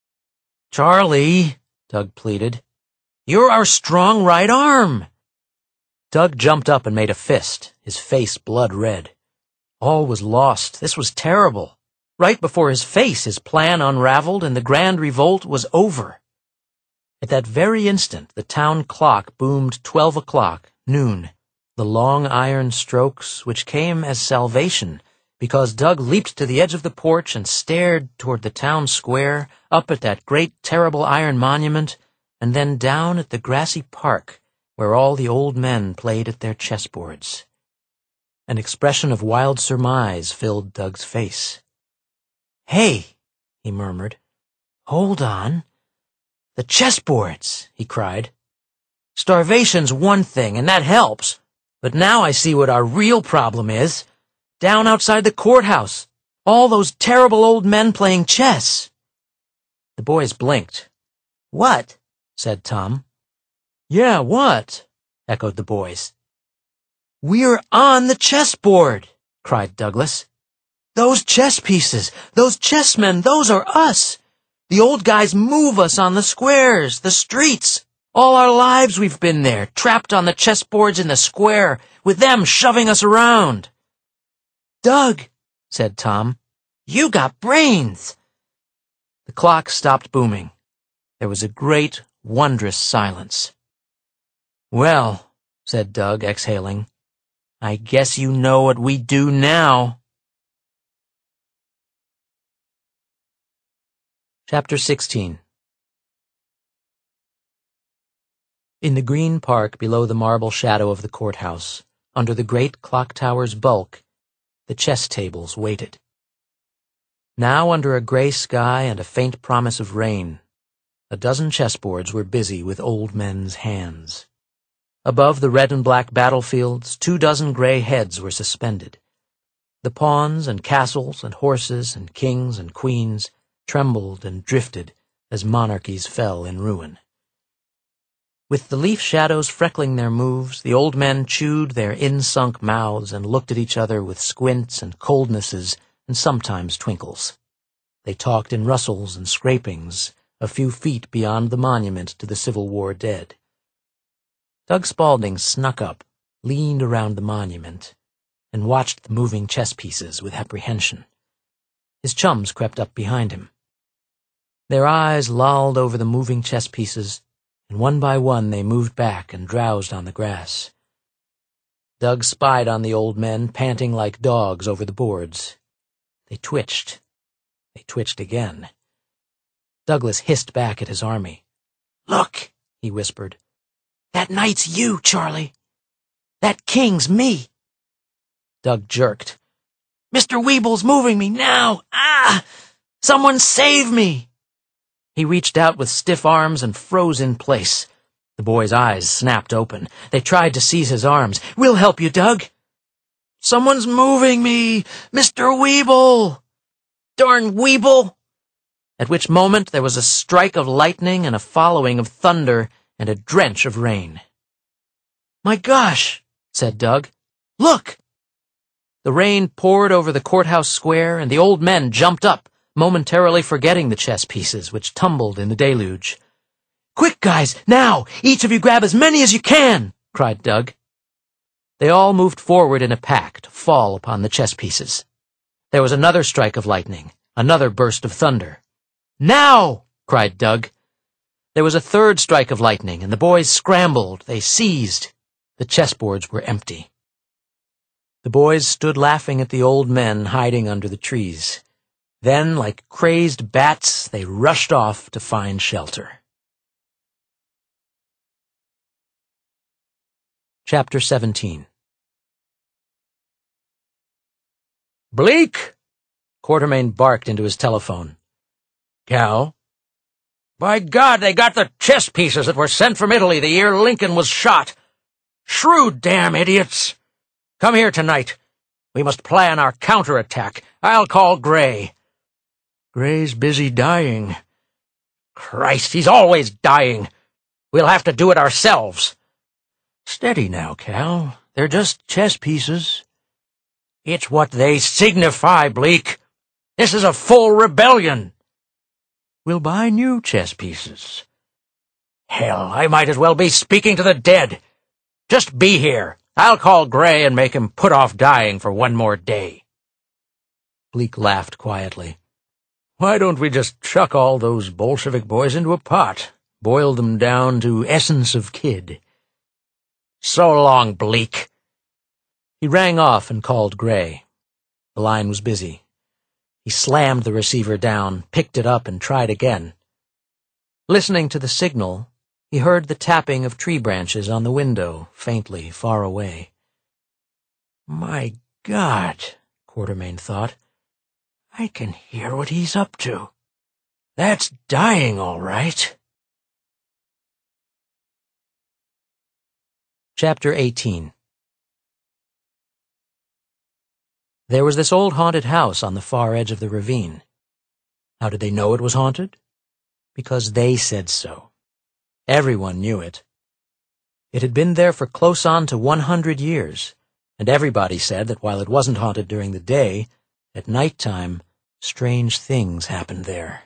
Charlie, Doug pleaded, you're our strong right arm. Doug jumped up and made a fist, his face blood red. All was lost. This was terrible. Right before his face, his plan unraveled and the grand revolt was over. At that very instant, the town clock boomed twelve o'clock, noon, the long iron strokes which came as salvation, because Doug leaped to the edge of the porch and stared toward the town square, up at that great terrible iron monument, and then down at the grassy park, where all the old men played at their chessboards. An expression of wild surmise filled Doug's face. "Hey," he murmured, "hold on. The chessboards," he cried. "Starvation's one thing, and that helps. But now I see what our real problem is. Down outside the courthouse. All those terrible old men playing chess." The boys blinked. "What?" said Tom. "Yeah, what?" echoed the boys. "We're on the chessboard," cried Douglas. "Those chess pieces, those chessmen, those are us. The old guys move us on the squares, the streets. All our lives we've been there, trapped on the chessboards in the square, with them shoving us around." "Doug," said Tom, "you got brains." The clock stopped booming. There was a great, wondrous silence. "Well," said Doug, exhaling, "I guess you know what we do now." Chapter sixteen. In the green park below the marble shadow of the courthouse, under the great clock tower's bulk, the chess tables waited. Now, under a gray sky and a faint promise of rain, a dozen chessboards were busy with old men's hands. Above the red and black battlefields, two dozen gray heads were suspended. The pawns and castles and horses and kings and queens trembled and drifted as monarchies fell in ruin. With the leaf shadows freckling their moves, the old men chewed their in-sunk mouths and looked at each other with squints and coldnesses and sometimes twinkles. They talked in rustles and scrapings a few feet beyond the monument to the Civil War dead. Doug Spaulding snuck up, leaned around the monument, and watched the moving chess pieces with apprehension. His chums crept up behind him. Their eyes lolled over the moving chess pieces, and one by one they moved back and drowsed on the grass. Doug spied on the old men, panting like dogs over the boards. They twitched. They twitched again. Douglas hissed back at his army. "Look," he whispered. "That knight's you, Charlie. That king's me." Doug jerked. "Mister Weeble's moving me now! Ah! Someone save me!" He reached out with stiff arms and froze in place. The boys' eyes snapped open. They tried to seize his arms. "We'll help you, Doug." "Someone's moving me! Mister Weeble! Darn Weeble!" At which moment there was a strike of lightning and a following of thunder and a drench of rain. "My gosh," said Doug. "Look!" The rain poured over the courthouse square, and the old men jumped up, momentarily forgetting the chess pieces, which tumbled in the deluge. "Quick, guys, now! Each of you grab as many as you can!" cried Doug. They all moved forward in a pack to fall upon the chess pieces. There was another strike of lightning, another burst of thunder. "Now!" cried Doug. There was a third strike of lightning, and the boys scrambled. They seized. The chessboards were empty. The boys stood laughing at the old men hiding under the trees. Then, like crazed bats, they rushed off to find shelter. Chapter seventeen. "Bleak!" Quartermain barked into his telephone. "Cal?" "By God, they got the chess pieces that were sent from Italy the year Lincoln was shot. Shrewd damn idiots! Come here tonight. We must plan our counterattack. I'll call Gray." "Gray's busy dying." "Christ, he's always dying. We'll have to do it ourselves." "Steady now, Cal. They're just chess pieces." "It's what they signify, Bleak. This is a full rebellion." "We'll buy new chess pieces." "Hell, I might as well be speaking to the dead. Just be here. I'll call Gray and make him put off dying for one more day." Bleak laughed quietly. "Why don't we just chuck all those Bolshevik boys into a pot, boil them down to essence of kid?" "So long, Bleak." He rang off and called Gray. The line was busy. He slammed the receiver down, picked it up, and tried again. Listening to the signal, he heard the tapping of tree branches on the window, faintly, far away. "My God," Quartermain thought. "I can hear what he's up to. That's dying, all right." Chapter eighteen. There was this old haunted house on the far edge of the ravine. How did they know it was haunted? Because they said so. Everyone knew it. It had been there for close on to one hundred years, and everybody said that while it wasn't haunted during the day, at night time, strange things happened there.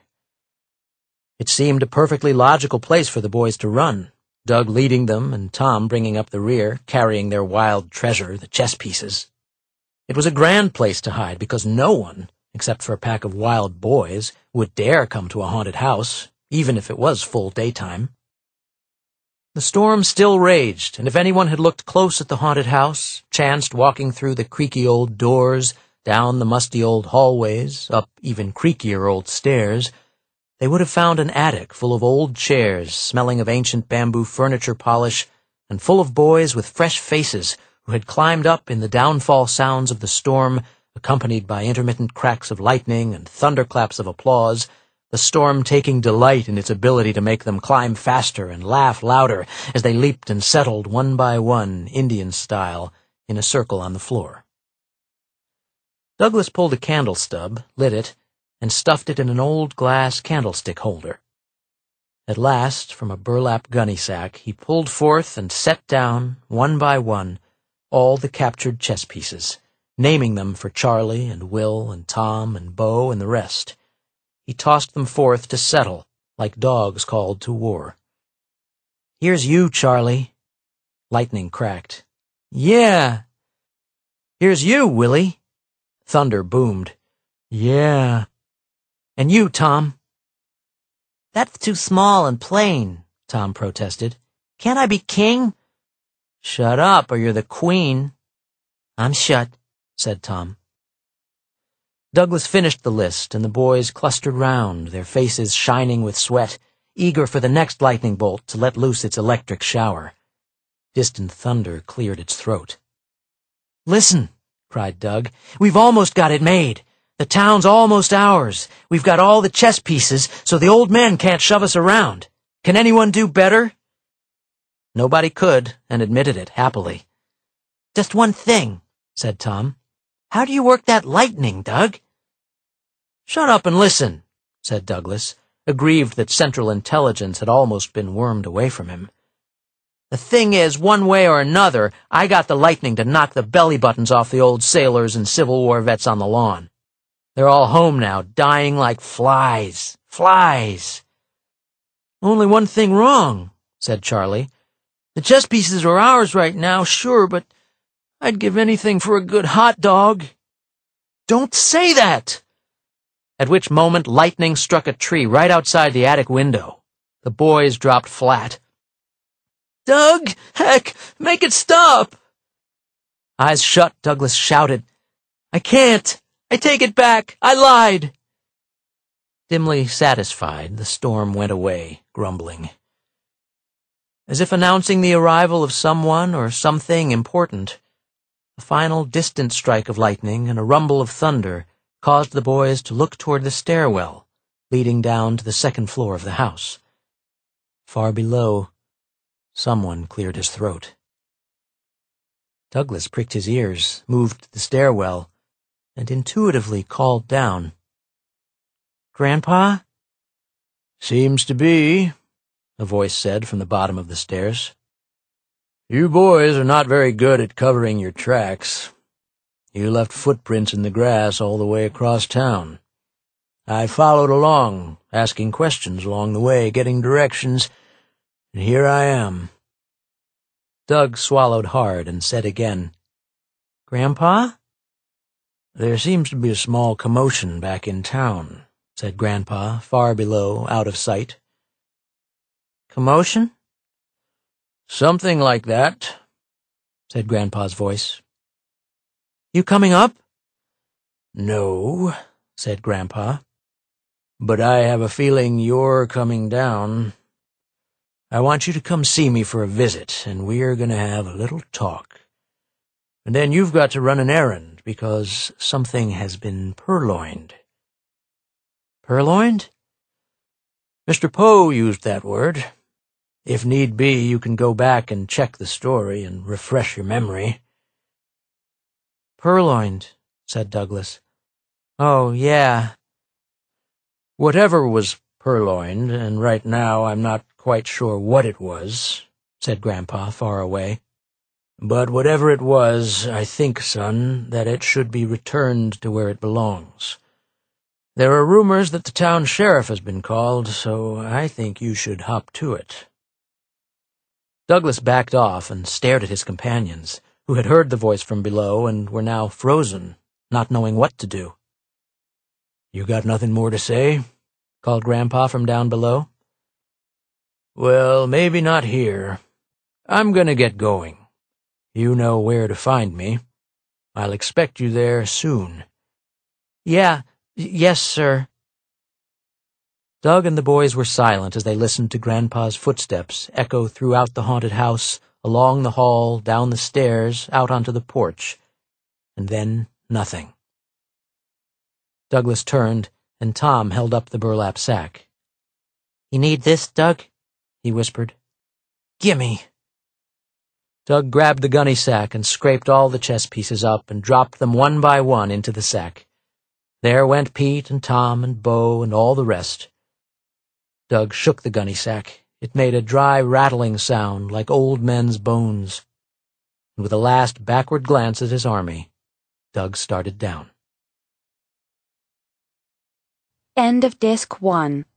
It seemed a perfectly logical place for the boys to run, Doug leading them and Tom bringing up the rear, carrying their wild treasure, the chess pieces. It was a grand place to hide because no one, except for a pack of wild boys, would dare come to a haunted house, even if it was full daytime. The storm still raged, and if anyone had looked close at the haunted house, chanced walking through the creaky old doors, down the musty old hallways, up even creakier old stairs, they would have found an attic full of old chairs, smelling of ancient bamboo furniture polish, and full of boys with fresh faces who had climbed up in the downfall sounds of the storm, accompanied by intermittent cracks of lightning and thunderclaps of applause, the storm taking delight in its ability to make them climb faster and laugh louder as they leaped and settled one by one, Indian style, in a circle on the floor. Douglas pulled a candle stub, lit it, and stuffed it in an old glass candlestick holder. At last, from a burlap gunny sack, he pulled forth and set down, one by one, all the captured chess pieces, naming them for Charlie and Will and Tom and Bo and the rest. He tossed them forth to settle, like dogs called to war. "Here's you, Charlie." Lightning cracked. "Yeah." "Here's you, Willie." Thunder boomed. "Yeah." "And you, Tom." "That's too small and plain," Tom protested. "Can't I be king?" "Shut up, or you're the queen." "I'm shut," said Tom. Douglas finished the list, and the boys clustered round, their faces shining with sweat, eager for the next lightning bolt to let loose its electric shower. Distant thunder cleared its throat. "Listen," cried Doug. "We've almost got it made. The town's almost ours. We've got all the chess pieces, so the old man can't shove us around. Can anyone do better?" Nobody could, and admitted it happily. "Just one thing," said Tom. "How do you work that lightning, Doug?" "Shut up and listen," said Douglas, aggrieved that Central Intelligence had almost been wormed away from him. "The thing is, one way or another, I got the lightning to knock the belly buttons off the old sailors and Civil War vets on the lawn. They're all home now, dying like flies. Flies." "Only one thing wrong," said Charlie. "The chess pieces are ours right now, sure, but I'd give anything for a good hot dog." "Don't say that!" At which moment lightning struck a tree right outside the attic window. The boys dropped flat. "Doug! Heck! Make it stop!" Eyes shut, Douglas shouted, "I can't! I take it back! I lied!" Dimly satisfied, the storm went away, grumbling. As if announcing the arrival of someone or something important, a final distant strike of lightning and a rumble of thunder caused the boys to look toward the stairwell, leading down to the second floor of the house. Far below, someone cleared his throat. Douglas pricked his ears, moved to the stairwell, and intuitively called down. "Grandpa?" "Seems to be," a voice said from the bottom of the stairs. "You boys are not very good at covering your tracks. You left footprints in the grass all the way across town. I followed along, asking questions along the way, getting directions, and here I am." Doug swallowed hard and said again, "Grandpa?" "There seems to be a small commotion back in town," said Grandpa, far below, out of sight. "Commotion?" "Something like that," said Grandpa's voice. "You coming up?" "No," said Grandpa. "But I have a feeling you're coming down. I want you to come see me for a visit, and we're going to have a little talk. And then you've got to run an errand, because something has been purloined." "Purloined?" "Mister Poe used that word. If need be, you can go back and check the story and refresh your memory." "Purloined," said Douglas. "Oh, yeah." "Whatever was purloined, and right now I'm not quite sure what it was," said Grandpa far away. "But whatever it was, I think, son, that it should be returned to where it belongs. There are rumors that the town sheriff has been called, so I think you should hop to it." Douglas backed off and stared at his companions, who had heard the voice from below and were now frozen, not knowing what to do. "You got nothing more to say?" called Grandpa from down below. "Well, maybe not here. I'm gonna get going. You know where to find me. I'll expect you there soon." Yeah, yes, sir. Doug and the boys were silent as they listened to Grandpa's footsteps echo throughout the haunted house, along the hall, down the stairs, out onto the porch, and then nothing. Douglas turned, and Tom held up the burlap sack. "You need this, Doug?" he whispered. "Gimme." Doug grabbed the gunny sack and scraped all the chess pieces up and dropped them one by one into the sack. There went Pete and Tom and Bo and all the rest. Doug shook the gunny sack. It made a dry, rattling sound like old men's bones. And with a last backward glance at his army, Doug started down. End of Disc one.